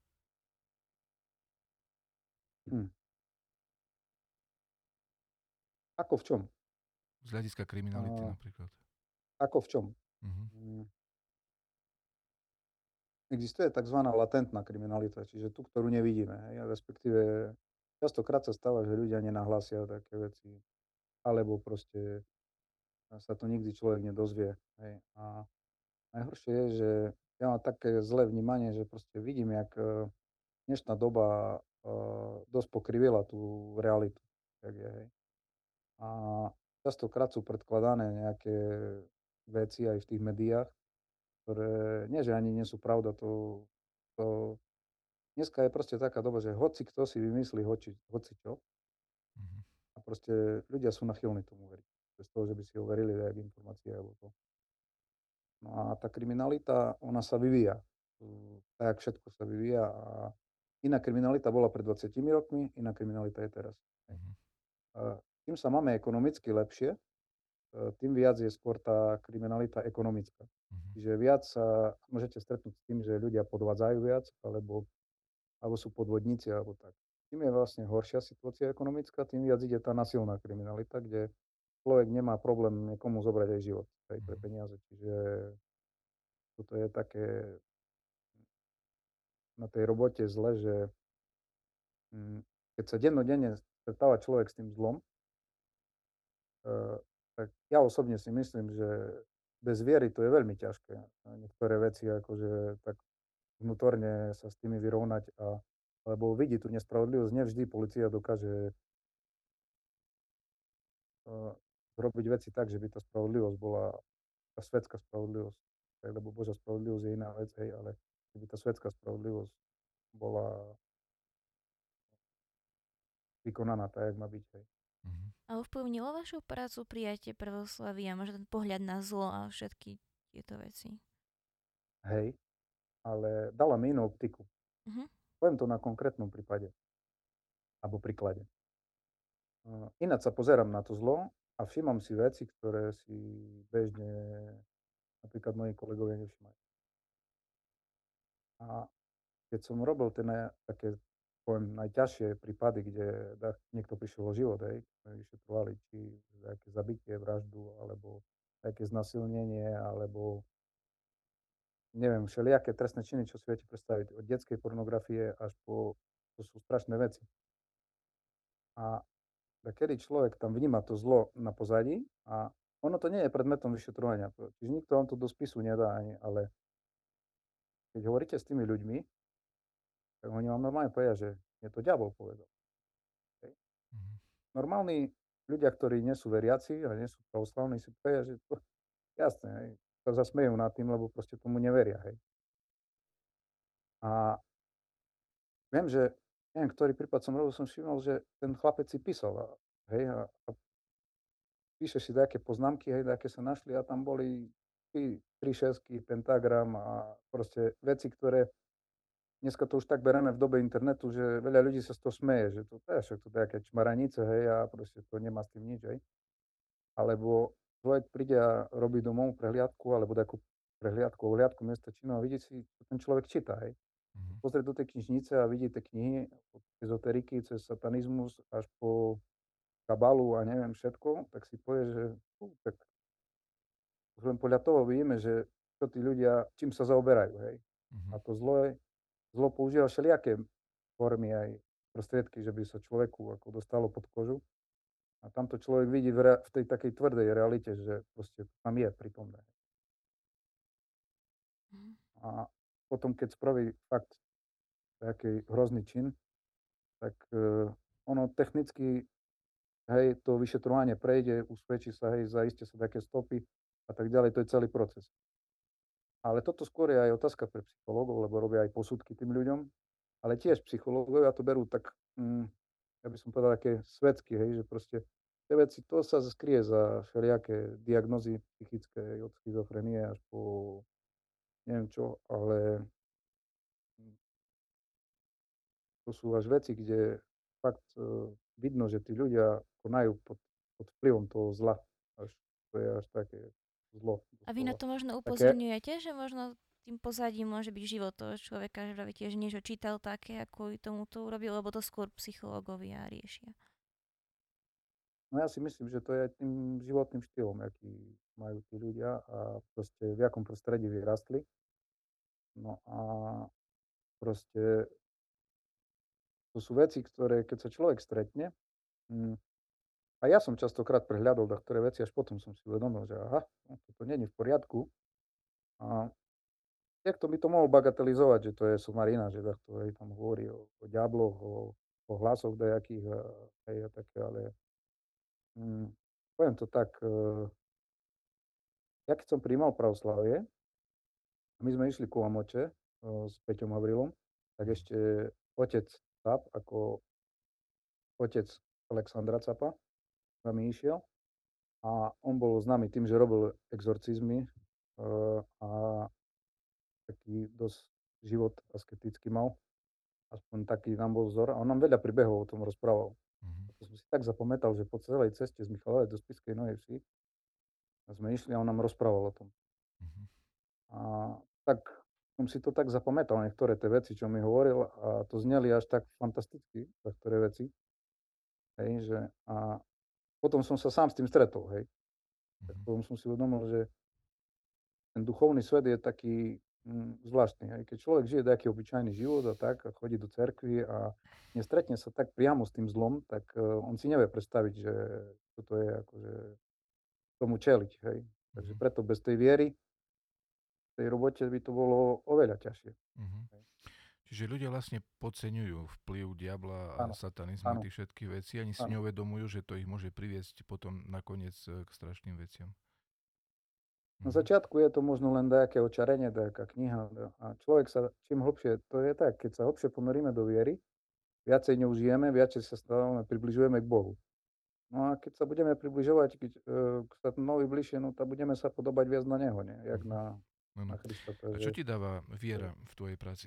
hm, ako v čom? Z hľadiska kriminality A, napríklad. ako v čom? Mhm. Hm, existuje takzvaná latentná kriminalita, čiže tú, ktorú nevidíme, hej, a respektíve častokrát sa stáva, že ľudia nenahlásia také veci, alebo proste sa to nikdy človek nedozvie, hej. A najhoršie je, že ja mám také zlé vnímanie, že proste vidím, jak e, dnešná doba e, dosť pokrivila tú realitu, jak je, hej. A častokrát sú predkladané nejaké veci aj v tých médiách, ktoré nie, že ani nie sú pravda, to, to dneska je proste taká doba, že hoci kto si vymyslí hoci, hoci čo, Mhm. a proste ľudia sú nachylní tomu veriť. Bez toho, že by si overili nejak informácie alebo to. No a tá kriminalita, ona sa vyvíja. Mm, Tak všetko sa vyvíja, a iná kriminalita bola pred dvadsiatimi rokmi, iná kriminalita je teraz. Hej. Mhm. A tým sa máme ekonomicky lepšie, e, tým viac je skôr tá kriminalita ekonomická. Mhm. Čiže viac sa môžete stretnúť s tým, že ľudia podvádzajú viac, alebo, alebo sú podvodníci, alebo tak. Tým je vlastne horšia situácia ekonomická, tým viac ide tá nasilná kriminalita, kde človek nemá problém niekomu zobrať aj život, aj pre Mhm. peniaze. Čiže toto je také na tej robote zle, že mm, keď sa dennodenne stretáva človek s tým zlom, eh, tak ja osobne si myslím, že bez viery to je veľmi ťažké. A niektoré veci akože tak vnútorne sa s tými vyrovnať, a lebo vidí tú nespravodlivosť, nevždy polícia dokáže eh, zrobiť veci tak, že by tá spravodlivosť bola tá svetská spravodlivosť. Hej, lebo Božia spravodlivosť je iná vec, hej, ale keby tá svetská spravodlivosť bola vykonaná tak, jak má byť. Hej. Mhm. A ovplyvnilo vašu prácu prijatie pravoslavy a možno ten pohľad na zlo a všetky tieto veci? Hej, ale dala mi inú optiku. Mhm. Poviem to na konkrétnom prípade, alebo príklade. Uh, Ináč sa pozerám na to zlo a všímam si veci, ktoré si bežne napríklad moji kolegovia nevšimajú. A keď som robil tie naj, také, poviem, najťažšie prípady, kde da, niekto prišiel o život, hej, sme vyšetrovali, či nejaké zabitie, vraždu, alebo nejaké znasilnenie, alebo neviem, všelijaké trestné činy, čo si viete predstaviť, od detskej pornografie až po, to sú strašné veci. A tak kedy človek tam vníma to zlo na pozadí, a ono to nie je predmetom vyšetrovania, to- čiže nikto vám to do spisu nedá ani, ale keď hovoríte s tými ľuďmi, tak oni vám normálne povedia, že je to diabol povedal. Hej. Mhm. Normálni ľudia, ktorí nie sú veriaci a nie sú pravoslavní, si povedia, že to jasné, hej, sa zasmejú nad tým, lebo proste tomu neveria. Hej. A viem, že neviem, ktorý prípad som robil, som všimol, že ten chlapec si písal, a, hej, a, a píše si nejaké poznámky, hej, aké sa našli, a tam boli tri, tri šesky, pentagram a proste veci, ktoré dneska to už tak bereme v dobe internetu, že veľa ľudí sa z toho smeje, že to je však to nejaké čmaranice, hej, a proste to nemá s tým nič, hej. Alebo človek príde a robí domov prehliadku alebo takú prehliadku, ohliadku miesta činu a vidí si, čo ten človek číta, hej. Mhm. Pozrie do tej knižnice a vidí tie knihy od ezoteriky cez satanizmus až po kabalu a neviem všetko, tak si povie, že fú, tak už len podľa toho vidíme, že čo tí ľudia, čím sa zaoberajú, hej. Mhm. A to zlo, zlo používa všelijaké formy aj prostriedky, že by sa človeku ako dostalo pod kožu. A tamto človek vidí v, rea- v tej takej tvrdej realite, že proste tam je prítomné. Mhm. A potom, keď spraví fakt nejaký hrozný čin, tak e, ono technicky, hej, to vyšetrovanie prejde, usvedčí sa, hej, zaiste sa také stopy a tak ďalej, to je celý proces. Ale toto skôr je aj otázka pre psychológov, lebo robia aj posudky tým ľuďom, ale tiež psychológovia to berú tak, mm, ja by som povedal, také svedsky, hej, že proste tie veci, to sa skrie za všelijaké diagnózy psychické, hej, od schizofrenie až po neviem čo, ale mm, to sú až veci, kde fakt e, vidno, že tí ľudia konajú pod, pod vplyvom toho zla. Až, to je až také zlo, A vy na doslova. to možno Také, upozorňujete, že možno tým pozadím môže byť život toho človeka, že vravíte, že niečo čítal také, ako tomu to urobil, lebo to skôr psychológovia riešia. no ja si myslím, že to je aj tým životným štýlom, aký majú tí ľudia a proste v akom prostredí vyrastli. No a proste to sú veci, ktoré keď sa človek stretne, mm, a ja som častokrát prehľadol na ktoré veci, až potom som si uvedomil, že aha, no, toto nie je v poriadku. A niekto by to mohol bagatelizovať, že to je somarina, že takto hej, tam hovorí o, o diabloch, o, o hlasoch dajakých, a, hej, a také, ale mm, poviem to tak, e, ja keď som príjmal pravoslavie, a my sme išli ku Amoče e, s Peťom Havrilom, tak Mhm. ešte otec Cap, ako otec Alexandra Capa, s nami išiel a on bol známy tým, že robil exorcizmy e, a taký dosť život asketický mal. Aspoň taký nám bol vzor. A on nám veľa príbehov o tom rozprával. Mhm. A to som si tak zapamätal, že po celej ceste z Michalovej do Spišskej Novej Vsi sme išli a on nám rozprával o tom. Mhm. A tak som si to tak zapamätal, niektoré tie veci, čo mi hovoril a to zneli až tak fantasticky, niektoré veci. Hej, že, a potom som sa sám s tým stretol, hej. Tak Mhm. potom som si uvedomil, že ten duchovný svet je taký mm, zvláštny. Hej. Keď človek žije taký obyčajný život a tak, a chodí do cerkvy a nestretne sa tak priamo s tým zlom, tak uh, on si nevie predstaviť, že toto je akože tomu čeliť. Hej. Takže Mhm. preto bez tej viery v tej robote by to bolo oveľa ťažšie. Mhm. Hej. Čiže ľudia vlastne podceňujú vplyv diabla a Áno, satanizmu a áno, tých všetkých vecí, ani si áno. neuvedomujú, že to ich môže priviesť potom nakoniec e, k strašným veciam. Na Mhm. začiatku je to možno len nejaké očarenie, nejaká kniha. A človek sa čím hlbšie, to je tak, keď sa hlbšie ponoríme do viery, viacej ňou žijeme, viacej sa stávame, približujeme k Bohu. No a keď sa budeme približovať keď, e, k Satanovi bližšie, no tak budeme sa podobať viac na neho, nie? Jak Mhm. na, Áno. na Krista. A čo Takže, ti dáva e, viera v tvojej práci?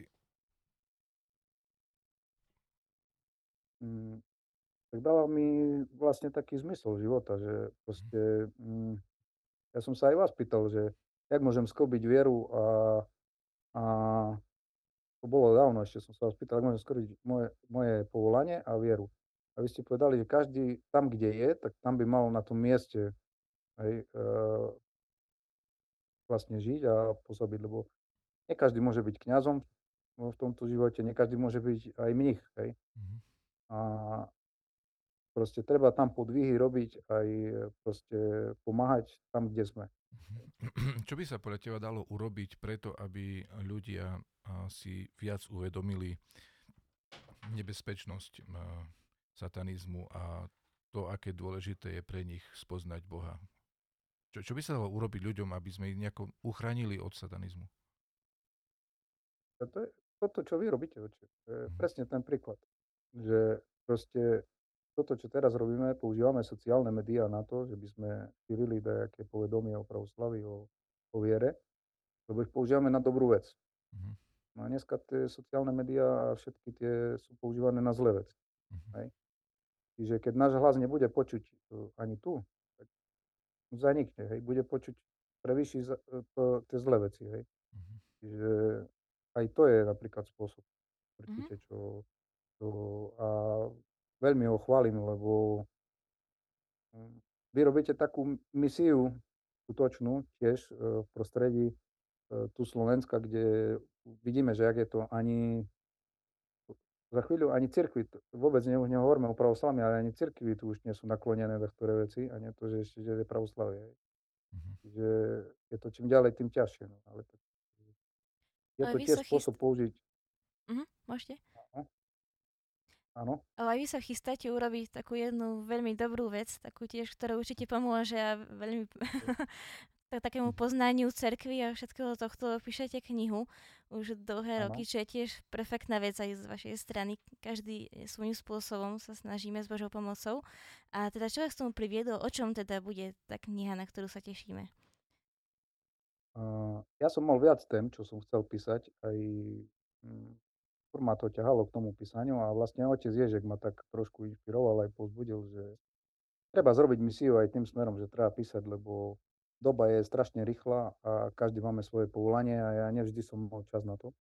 mm, tak dáva mi vlastne taký zmysel života, že Mhm. proste, mm, ja som sa aj vás pýtal, že jak môžem sklbiť vieru a, a to bolo dávno, ešte som sa vás pýtal, jak môžem sklbiť moje, moje povolanie a vieru. A vy ste povedali, že každý tam, kde je, tak tam by mal na tom mieste hej, e, vlastne žiť a pôsobiť, lebo nie každý môže byť kňazom v tomto živote, nie každý môže byť aj mních, hej. Mhm. A proste treba tam podvihy robiť aj e, proste pomáhať tam, kde sme. Mhm. Čo by sa podľa teba dalo urobiť preto, aby ľudia a, si viac uvedomili nebezpečnosť a, satanizmu a to, aké dôležité je pre nich spoznať Boha? Čo, čo by sa dalo urobiť ľuďom, aby sme ich nejako uchránili od satanizmu? A to je toto, čo vy robíte, oče. To je Mhm. presne ten príklad, že proste toto, čo teraz robíme, používame sociálne médiá na to, že by sme šírili nejaké povedomie o pravoslaví, o, o viere, lebo ich používame na dobrú vec. Mhm. No a dneska tie sociálne médiá a všetky tie sú používané na zlé veci. Mhm. Hej. Čiže keď náš hlas nebude počuť e, ani tu, tak zanikne, hej, bude počuť prevýši za e, to tie zlé veci, hej. Mhm. Čiže aj to je napríklad spôsob Mhm. určite, čo čo a veľmi ho chválim, lebo, hm, vy robíte takú misiu skutočnú tiež, e, v prostredí, e, tu Slovenska, kde vidíme, že ak je to ani za chvíľu ani cirkvi, t vôbec ne nehovoríme o pravoslavní, ale ani cirkvi tu už nie sú naklonené niektoré veci a nie to, že ešte, že je pravoslavie, hej. Mhm. Čiže je to čím ďalej, tým ťažšie, no, ale tak je Ale to vy tiež sa chyst spôsob použiť mhm, môžete. áno, áno, Ale aj vy sa chystáte urobiť takú jednu veľmi dobrú vec, takú tiež, ktorá určite pomôže a veľmi tak takému poznaniu cerkvy a všetkého tohto píšete knihu už dlhé roky, áno. čo je tiež perfektná vec aj z vašej strany. Každý svojím spôsobom sa snažíme s Božou pomocou. A teda čo vás k tomu priviedlo? O čom teda bude tá kniha, na ktorú sa tešíme? A ja som mal viac tém, čo som chcel písať, aj, hm, furt ma to ťahalo k tomu písaniu a vlastne otec Ježek ma tak trošku inšpiroval aj povzbudil, že treba zrobiť misiu aj tým smerom, že treba písať, lebo doba je strašne rýchla a každý máme svoje povolanie a ja nevždy som mal čas na to.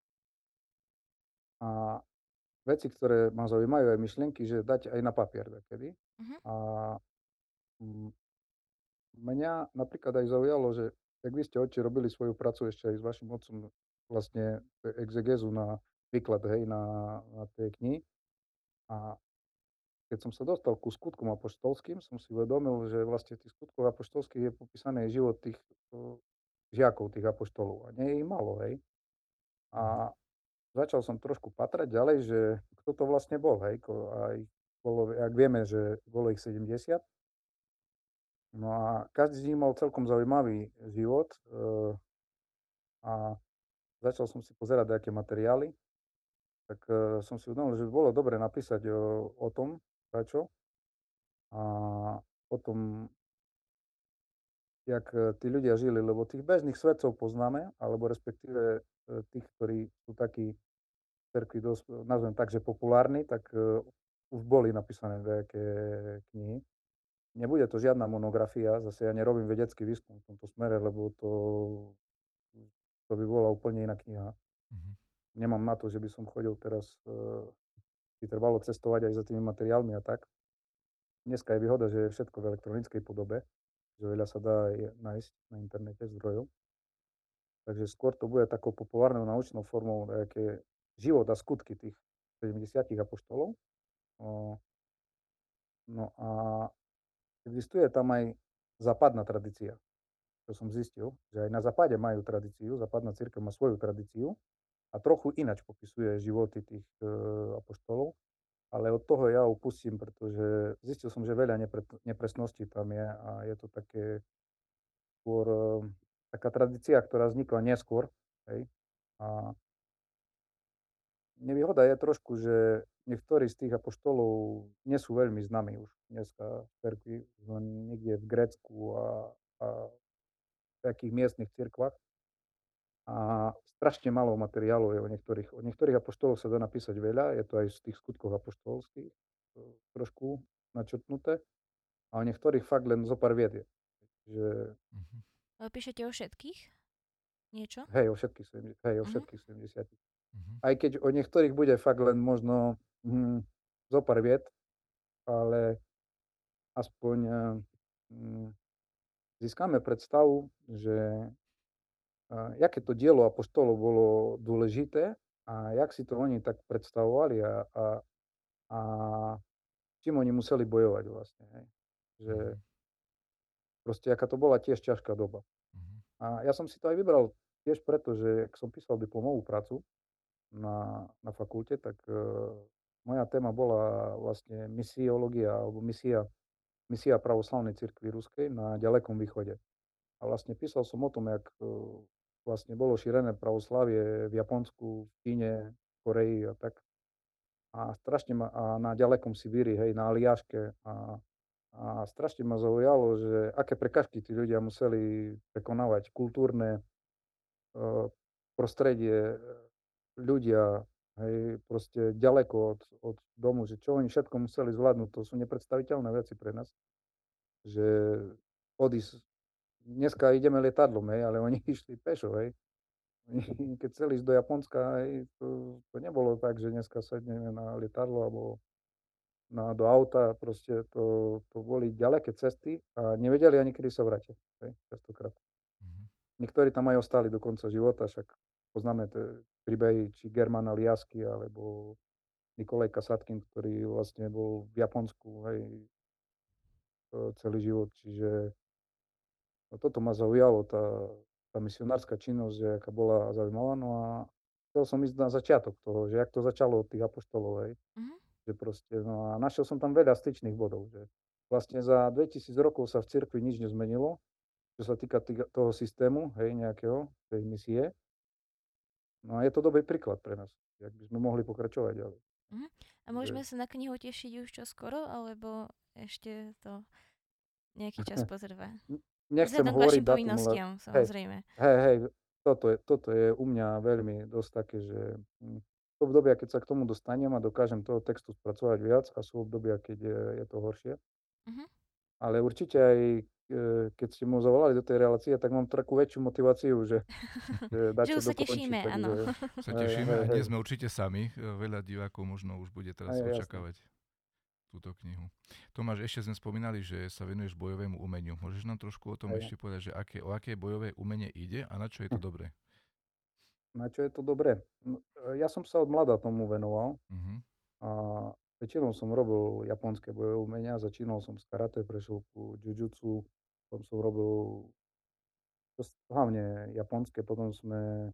A veci, ktoré ma zaujímajú, aj myšlienky, že dať aj na papier dakedy. Mhm, A, hm, mňa napríklad aj zaujalo, že ak vy ste, otče, robili svoju prácu ešte aj s vašim otcom, vlastne e exegézu na výklad, hej, na na tie knihy. A keď som sa dostal ku skutkom apoštolským, som si uvedomil, že vlastne v tých skutkoch apoštolských je popísaný život tých, e, žiakov, tých apoštolov. A nie je ich málo, hej. Mhm. A začal som trošku patrať ďalej, že kto to vlastne bol, hej, ko a ich bolo, ak vieme, že bolo ich sedemdesiat. No a každý z nich mal celkom zaujímavý život, e, a začal som si pozerať nejaké materiály, tak, e, som si uvedomil, že by bolo dobre napísať o o tom dačo a o tom, jak, e, tí ľudia žili, lebo tých bežných svedcov poznáme, alebo respektíve, e, tých, ktorí sú takí v cirkvi dosť, e, nazvem tak, že populárni, tak, e, už boli napísané nejaké knihy. Nebude to žiadna monografia, zase ja nerobím vedecký výskum v tomto smere, lebo to to by bola úplne iná kniha. Mhm. Nemám na to, že by som chodil teraz, e, by trvalo cestovať aj za tými materiálmi a tak. Dneska je výhoda, že je všetko v elektronickej podobe, že veľa sa dá aj nájsť na internete zdrojov. Takže skôr to bude takou populárnou naučnou formou nejaké život a skutky tých sedemdesiatich apoštolov. O, no a existuje tam aj západná tradícia, čo som zistil, že aj na západe majú tradíciu, západná cirkev má svoju tradíciu a trochu ináč popisuje životy tých, e, apoštolov. Ale od toho ja upustím, pretože zistil som, že veľa nepre nepresností tam je a je to také skôr, eh, taká tradícia, ktorá vznikla neskôr, hej. A nevýhoda je trošku, že niektorí z tých apoštolov nie sú veľmi známi už dneska v cirkvi, len niekde v Grécku a a v takých miestnych cirkvách. A strašne málo materiálov je o niektorých o niektorých apoštoloch sa dá napísať veľa, je to aj z tých skutkov apoštolských, eh, trošku načrtnuté. A o niektorých fakt len zopár vied je. Že Mhm. ale píšete o všetkých? Niečo? hej, o všetkých sedem hej, o Mhm. všetkých sedemdesiat. Mhm. Aj keď o niektorých bude fakt len možno, hm, zopár vied, ale aspoň, eh, hm, získame predstavu, že, a, jaké to dielo apoštolov bolo dôležité a jak si to oni tak predstavovali a a a čím oni museli bojovať vlastne, hej. Že Mhm. proste aká to bola tiež ťažká doba. Mhm. A ja som si to aj vybral tiež preto, že ak som písal diplomovú prácu na na fakulte, tak, e, moja téma bola vlastne misiológia alebo misia misia pravoslavnej cirkvi ruskej na ďalekom východe. A vlastne písal som o tom, jak, e, vlastne bolo šírené pravoslavie v Japonsku, v Číne, v Koreji a tak. A strašne ma a na ďalekom Sibíri, hej, na Aliaške a a strašne ma zaujalo, že aké prekažky tí ľudia museli prekonávať, kultúrne, e, prostredie, ľudia, hej, proste ďaleko od od domu, že čo oni všetko museli zvládnuť, to sú nepredstaviteľné veci pre nás, že odísť. Dneska ideme lietadlom, hej, ale oni išli pešo, hej. Oni keď chceli ísť do Japonska, hej, to to nebolo tak, že dneska sadneme na lietadlo alebo na do auta, proste to to boli ďaleké cesty a nevedeli ani, kedy sa vrátia, hej, častokrát. Mhm. Niektorí tam aj ostali do konca života, však poznáme tie príbehy či Germana Liasky alebo Nikolaj Kasatkin, ktorý vlastne bol v Japonsku, hej, e, celý život. Čiže no toto ma zaujalo, tá tá misionárska činnosť, že aká bola zaujímavá. No a chcel som ísť na začiatok toho, že jak to začalo od tých apoštolov, hej. Mhm. Že proste, no a našiel som tam veľa styčných bodov, že vlastne za dvetisíc rokov sa v cirkvi nič nezmenilo, čo sa týka tých toho systému, hej, nejakého, tej misie. No a je to dobrý príklad pre nás, jak by sme mohli pokračovať ďalej. Mhm. A Že môžeme sa na knihu tešiť už čoskoro, alebo ešte to nejaký čas potrvá? n nechcem Vzhľadom k hovoriť vašim dátum, le povinnostiam, hej, samozrejme. hej, hej, toto je toto je u mňa veľmi dosť také, že, hm, sú obdobia, keď sa k tomu dostanem a dokážem toho textu spracovať viac a sú obdobia, keď je je to horšie. Mhm. Ale určite aj, e, keď ste ma zavolali do tej relácie, tak mám takú väčšiu motiváciu, že že Že dačo už sa dokončiť, tešíme, takže áno. Sa hej, tešíme hej, a hej, nie sme určite sami. E, Veľa divákov možno už bude teraz hej, jasné. očakávať túto knihu. Tomáš, ešte sme spomínali, že sa venuješ bojovému umeniu. Môžeš nám trošku o tom Hej. ešte povedať, že aké, o aké bojové umenie ide a na čo je to dobré? Na čo je to dobré? No, e, ja som sa od mlada tomu venoval Mhm. a väčšinou som robil japonské bojové umenia. Začínal som s karate, prešiel ku jujutsu, potom som robil dosť hlavne japonské, potom sme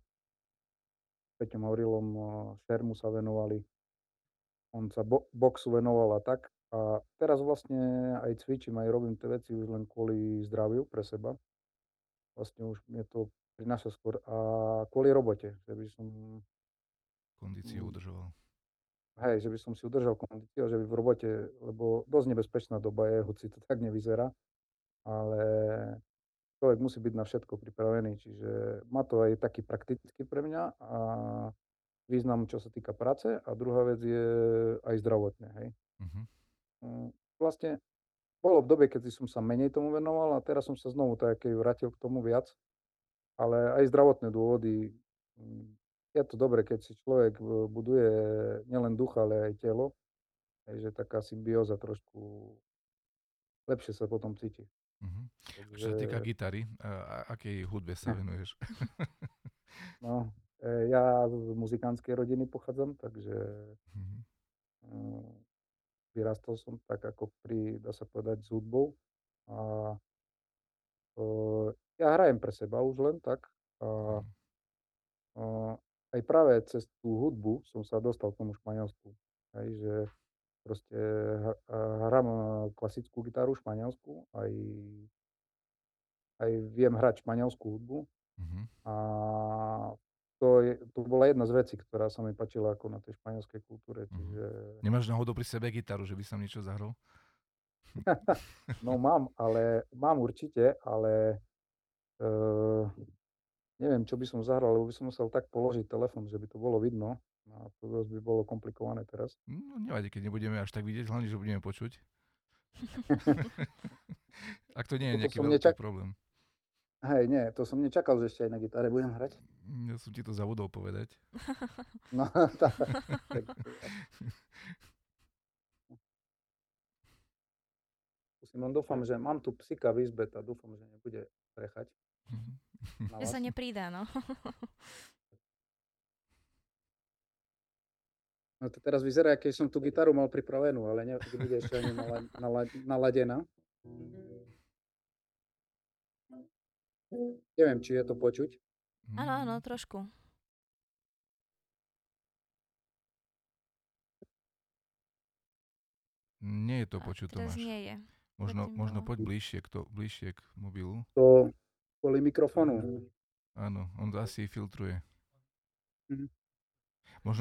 s Peťom Aurilom e, šermu sa venovali, on sa bo boxu venoval a tak. A teraz vlastne aj cvičím, aj robím tie veci už len kvôli zdraviu pre seba. Vlastne už mne to prináša skôr a kvôli robote, že by som, Kondíciu hm, udržoval. hej, že by som si udržal kondíciu a že by v robote, lebo dosť nebezpečná doba je, hoci to tak nevyzerá, ale človek musí byť na všetko pripravený, čiže má to aj taký praktický pre mňa a význam, čo sa týka práce a druhá vec je aj zdravotne, hej. Mhm. Hm, vlastne bolo obdobie, kedy som sa menej tomu venoval a teraz som sa znovu tak akoby vrátil k tomu viac, ale aj zdravotné dôvody, hm, je to dobre, keď si človek, e, buduje nielen ducha, ale aj telo, hej, že taká symbióza trošku lepšie sa potom cíti. Mhm. Čo Takže sa týka gitary, a, a akej hudbe sa venuješ? no, e, ja z muzikantskej rodiny pochádzam, takže, Mhm. hm, vyrastol som tak ako pri, dá sa povedať, s hudbou a, e, ja hrajem pre seba už len tak a Áno. A aj práve cez tú hudbu som sa dostal k tomu Španielsku. Hej, že proste ha a hrám, a, klasickú gitaru španielsku, aj aj viem hrať španielsku hudbu Mhm. a to je to bola jedna z vecí, ktorá sa mi páčila ako na tej španielskej kultúre, Mhm. čiže Nemáš náhodou pri sebe gitaru, že by som niečo zahral? no mám, ale mám určite, ale, eee, neviem, čo by som zahral, lebo by som musel tak položiť telefón, že by to bolo vidno a to dosť by bolo komplikované teraz. No nevadí, keď nebudeme až tak vidieť, hlavne, že budeme počuť. Ak to nie je Toto nejaký som veľký nečak problém. Hej, nie, to som nečakal, že ešte aj na gitare budem hrať. Ja som ti to zabudol povedať. No, tá, tak skúsim, len dúfam, že mám tu psíka v izbe, tak dúfam, že nebude prechať na Že vás. sa nepridá, no. No to teraz vyzerá, keď som tú gitaru mal pripravenú, ale ne, nebude ešte ani nala, nala, naladená. Neviem, či je to počuť. Áno, áno, Mm, trošku. Nie je to A počuť, teraz Tomáš. nie je. Možno, Predtým možno bolo. poď bližšie k, to, bližšie k mobilu. To kvôli mikrofónu. Áno, on to asi filtruje. Mhm. Možno,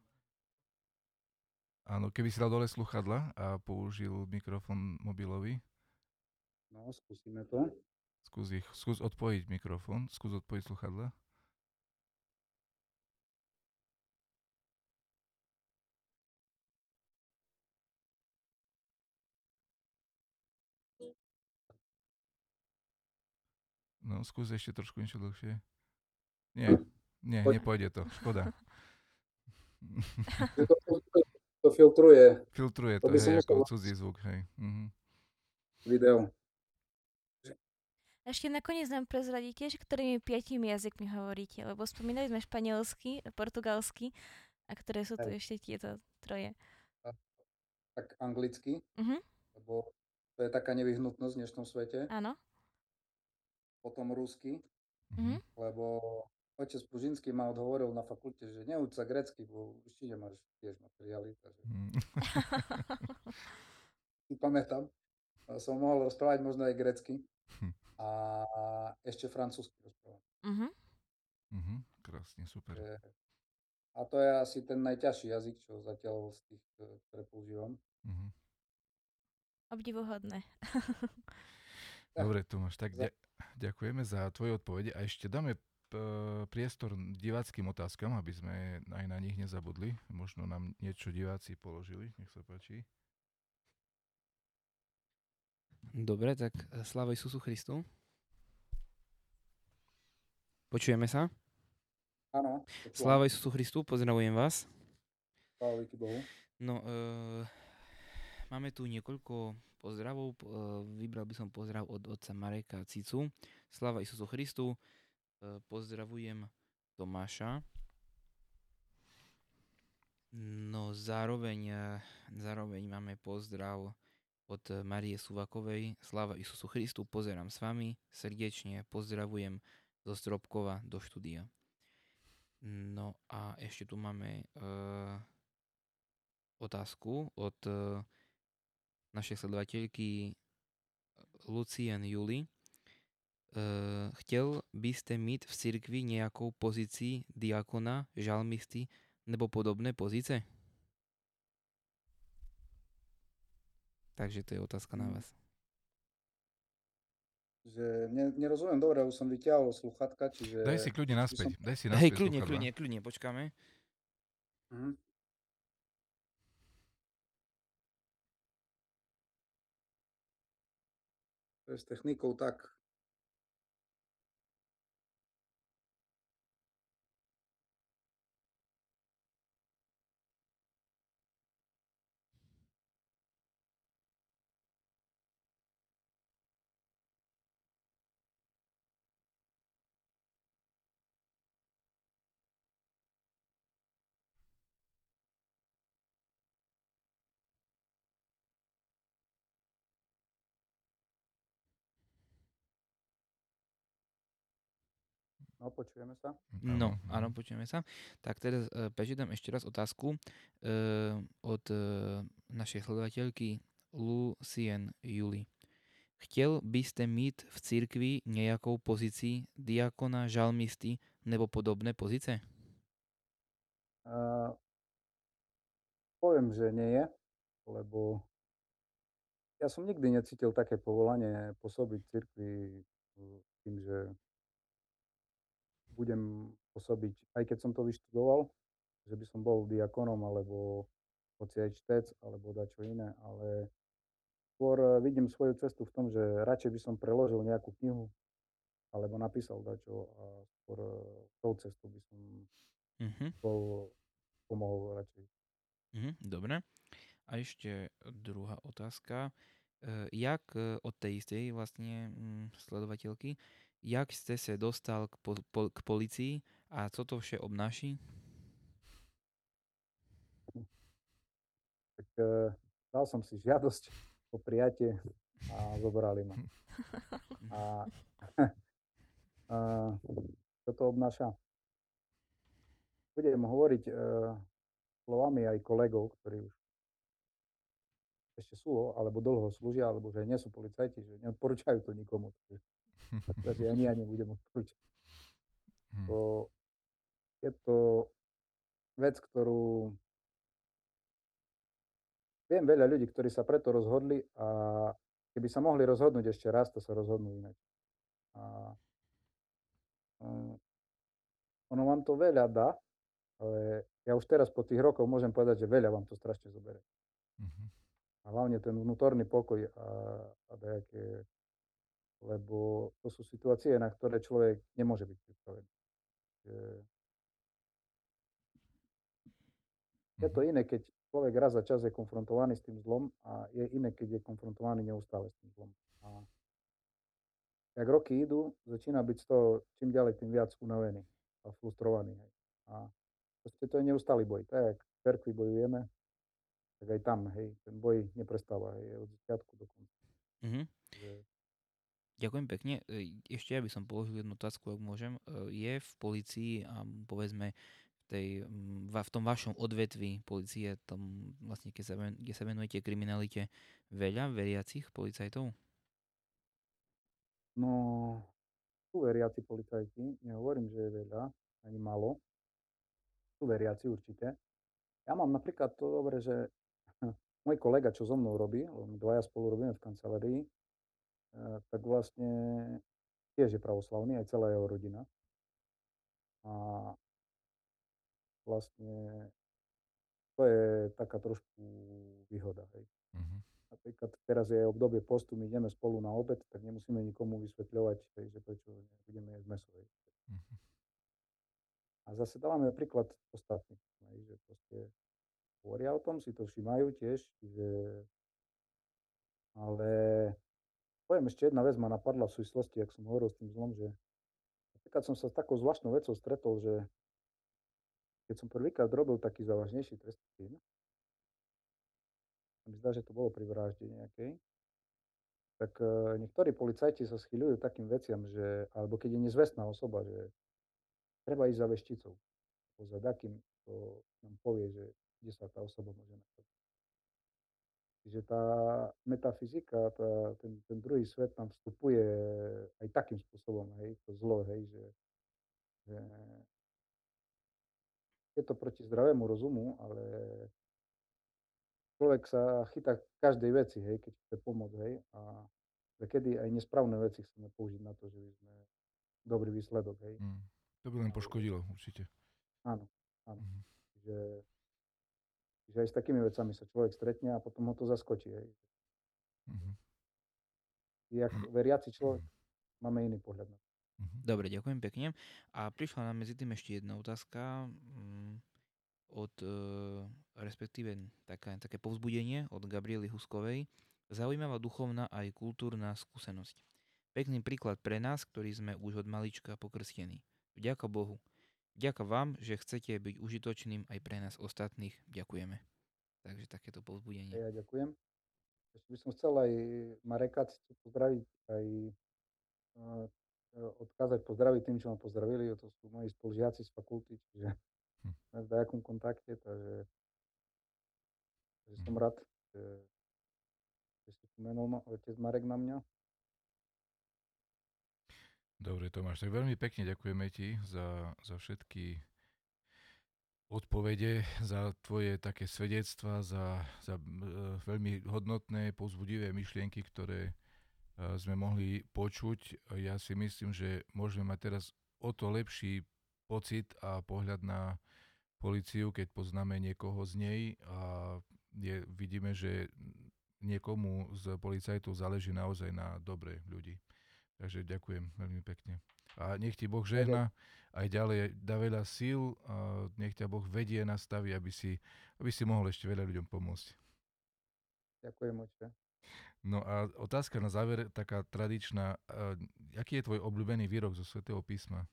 áno, keby si dal dole sluchadla a použil mikrofón mobilový, No, skúsime to. skús, ich, skús odpojiť mikrofón, skús odpojiť sluchadla. No, skús ešte trošku niečo dlhšie. Nie, nie, Poď. nepôjde to. Škoda. Že to, to filtruje. Filtruje To to, by som hej, musel ako cudzí zvuk, hej. Mhm. video. Ešte nakoniec nám prezradíte, že ktorými piatimi jazykmi hovoríte, lebo spomínali sme španielsky, portugalsky, a ktoré sú tu Hej. ešte tieto troje. Tak anglicky, Mhm, lebo to je taká nevyhnutnosť v dnešnom svete. áno. Potom rusky, Mhm. lebo otec Pužinský ma odhovoril na fakulte, že neuč sa grécky, bo v ruštine máš tiež materiály. Takže Mhm. si pamätám, som mohol rozprávať možno aj grécky Hm. a ešte francúzsky rozprávam. Mhm. Mhm. Krásne, super. Že- A to je asi ten najťažší jazyk, čo zatiaľ z tých, eh, ktoré používam. Mhm. Obdivuhodné. Dobre, Tomáš, tak Za- ďa- ďakujeme za tvoje odpovede a ešte dáme p- priestor diváckým otázkam, aby sme aj na nich nezabudli. Možno nám niečo diváci položili, nech sa páči. Dobre, tak e, sláva Isusu Christu. Počujeme sa? Áno, Sláva Isusu Christu, pozdravujem vás. Sláva díky Bohu. No, e, máme tu niekoľko pozdravov. E, vybral by som pozdrav od otca Mareka Cicu. Sláva Isusu Christu. E, pozdravujem Tomáša. No, zároveň, e, zároveň máme pozdrav od Marie Suvakovej. Sláva Isusu Christu, pozerám s vami. Srdečne pozdravujem zo Stropkova do štúdia. No a ešte tu máme uh, otázku od uh, našej sledovateľky Lucien Juli. Uh, chtěl byste mít v cirkvi nejakou pozícii diakona, žalmisty nebo podobné pozice? Takže to je otázka na Mm. vás. Že ne, nerozumiem dobre, už som vyťahol sluchatka, čiže... Daj si kľudne by naspäť, som- daj si Hej, naspäť kľudne, sluchadlá. kľudne, kľudne, počkáme. Mhm. To je s technikou tak. No, počujeme sa. No, Áno, áno, mhm. počujeme sa. Tak teraz e, prečítam ešte raz otázku e, od e, našej sledovateľky Lucien Juli. Chtěl byste mít v církvi nejakou pozici diakona, žalmisty nebo podobné pozice? Uh, poviem, že nie je, lebo ja som nikdy necítil také povolanie pôsobiť v cirkvi uh, tým, že budem pôsobiť, aj keď som to vyštudoval, že by som bol diakonom, alebo hoci aj čtec, alebo dačo iné, ale skôr eh, vidím svoju cestu v tom, že radšej by som preložil nejakú knihu, alebo napísal dačo a skôr eh, tou cestou by som Mhm, bol pomohol radšej. mhm, dobre. A ešte druhá otázka. E, jak e, od tej istej vlastne mm, sledovateľky, jak ste sa dostal k, po, po, k policii a co to vše obnáší? Tak eh, dal som si žiadosť o prijatie a zobrali ma. A, a čo to obnáša? Budem hovoriť e, slovami aj kolegov, ktorí už ešte sú, alebo dlho slúžia, alebo že nie sú policajti, že neodporúčajú to nikomu. Takže ani ja nebudem odporúčať. Hm. To, je to vec, ktorú viem veľa ľudí, ktorí sa preto rozhodli a keby sa mohli rozhodnúť ešte raz, to sa rozhodnú inak. A, um, ono vám to veľa dá, ale ja už teraz po tých rokoch môžem povedať, že veľa vám to strašne zoberie. Mhm. A hlavne ten vnútorný pokoj a, a nejaké lebo to sú situácie, na ktoré človek nemôže byť pripravený. Že je to Mhm. iné, keď človek raz za čas je konfrontovaný s tým zlom a je iné, keď je konfrontovaný neustále s tým zlom. A jak roky idú, začína byť z toho čím ďalej tým viac unavený a frustrovaný. Hej. A proste to je neustály boj. Tak jak v cerkvi bojujeme, tak aj tam, hej, ten boj neprestáva, hej, od začiatku do konca. Mhm. Že Ďakujem pekne. E, Ešte ja by som položil jednu otázku, ak môžem. E, Je v polícii a povedzme v, tej, mm, va- v tom vašom odvetví polície, tom vlastne, keď sa, ven- kde sa venujete kriminalite, veľa veriacich policajtov? No, sú veriaci policajti, nehovorím, že je veľa, ani málo. Sú veriaci určite. Ja mám napríklad to dobre, že môj kolega, čo so mnou robí, lebo my dvaja spolu robíme v kancelárii, eh, tak vlastne tiež je pravoslavný, aj celá jeho rodina. A vlastne to je taká trošku výhoda, hej. Mhm. Napríklad teraz je obdobie postu, my ideme spolu na obed, tak nemusíme nikomu vysvetľovať, hej, že prečo nebudeme jesť mäso, hej. Mhm. A zase dávame príklad ostatných, hej, že proste hovoria o tom, si to všimajú tiež, že ale poviem ešte jedna vec ma napadla v súvislosti, ak som hovoril s tým zlom, že napríklad som sa s takou zvláštnou vecou stretol, že keď som prvýkrát robil taký závažnejší trestný čin, a mi zdá, že to bolo pri vražde nejakej, tak e, niektorí policajti sa schyľujú takým veciam, že, alebo keď je nezvestná osoba, že treba ísť za vešticou, alebo za takým, to nám povie, že kde sa tá osoba môže nachádzať. Čiže tá metafyzika, tá, ten, ten druhý svet tam vstupuje aj takým spôsobom, hej, to zlo, hej, že, že je to proti zdravému rozumu, ale človek sa chytá každej veci, hej, keď chce pomôcť, hej, a kedy aj nesprávne veci chceme použiť na to, že by sme dobrý výsledok, hej. Mm. To by len Ale poškodilo určite. áno, áno. Mhm. Čiže, čiže aj s takými vecami sa človek stretne a potom ho to zaskočí, hej. Mhm. Jak veriaci človek máme iný pohľad na to. Mhm. Dobre, ďakujem pekne. A prišla nám medzi tým ešte jedna otázka mm, od, e, respektíve taká, také povzbudenie od Gabriely Huskovej. Zaujímavá duchovná aj kultúrna skúsenosť. Pekný príklad pre nás, ktorí sme už od malička pokrstení. Vďaka Bohu. Vďaka vám, že chcete byť užitočným aj pre nás ostatných. Ďakujeme. Takže takéto povzbudenie. Ja ďakujem. Ešte by som chcel aj Mareka chci pozdraviť, aj uh, odkázať pozdraviť tým, čo ma pozdravili. To sú moji spolužiaci z fakulty, čiže Hm. sme v nejakom kontakte, takže, takže som Mhm. rád, že, že si spomenul ma, otec Marek na mňa. Dobre, Tomáš, tak veľmi pekne ďakujeme ti za, za všetky odpovede, za tvoje také svedectvá, za, za e, veľmi hodnotné, povzbudivé myšlienky, ktoré e, sme mohli počuť. Ja si myslím, že môžeme mať teraz o to lepší pocit a pohľad na políciu, keď poznáme niekoho z nej a je, vidíme, že niekomu z policajtov záleží naozaj na dobre ľudí. Takže ďakujem veľmi pekne. A nech ti Boh žehna, aj ďalej dá veľa síl, a nech ťa Boh vedie, nastaví, aby si, aby si mohol ešte veľa ľuďom pomôcť. Ďakujem, oče. No a otázka na záver, taká tradičná. Uh, aký je tvoj obľúbený výrok zo Svätého písma?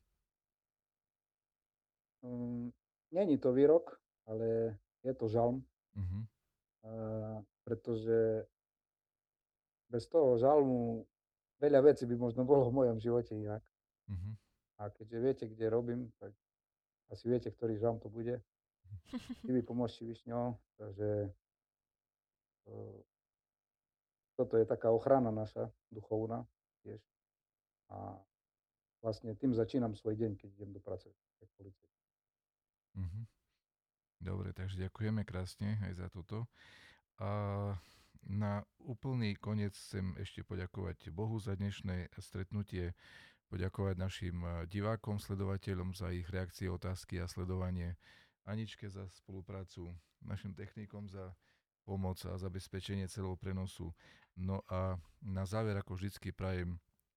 Um, Není to výrok, ale je to žalm, Uh-huh. uh, pretože bez toho žalmu veľa vecí by možno bolo v mojom živote inak. Uh-huh. A keďže viete, kde robím, tak asi viete, ktorý žalm to bude. Ty by pomôžte Višňo, takže uh, toto je taká ochrana naša, duchovná tiež. A vlastne tým začínam svoj deň, keď idem do práce. Uh-huh. Dobre, takže ďakujeme krásne aj za toto. A na úplný koniec chcem ešte poďakovať Bohu za dnešné stretnutie, poďakovať našim divákom, sledovateľom za ich reakcie, otázky a sledovanie, Aničke za spoluprácu, našim technikom za pomoc a zabezpečenie celého prenosu. No a na záver, ako vždycky, prajem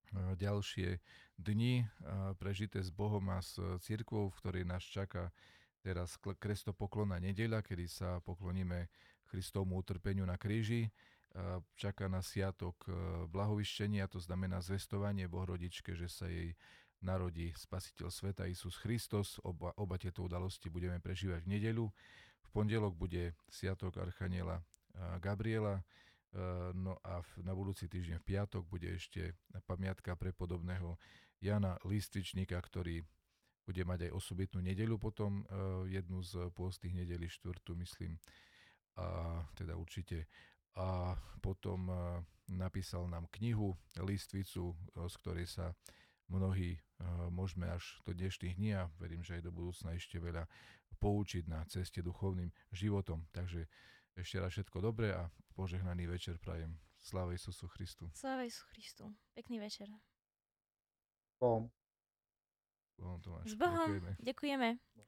ďalšie dni prežité s Bohom a s cirkvou, v ktorej nás čaká teraz krestopoklonná nedeľa, kedy sa pokloníme Kristovmu utrpeniu na kríži. Čaká nás sviatok blahovyštenia, to znamená zvestovanie Bohorodičke, že sa jej narodí Spasiteľ sveta Isus Kristus. Oba, oba tieto udalosti budeme prežívať v nedeľu. V pondelok bude sviatok Archaniela Gabriela, no a na budúci týždeň v piatok bude ešte pamiatka prepodobného Jana Listvičníka, ktorý bude mať aj osobitnú nedeľu potom, jednu z pôstnych nedelí, štvrtú myslím, a teda určite. A potom napísal nám knihu Listvicu, z ktorej sa mnohí môžeme až do dnešných dní a verím, že aj do budúcna ešte veľa poučiť na ceste duchovným životom. Takže ešte raz všetko dobré a požehnaný večer prajem. Sláva Isusu Christu. Sláva Isusu Christu. Pekný večer. Bom. Bohom Tomáš. S Bohom. Ďakujeme. Ďakujeme.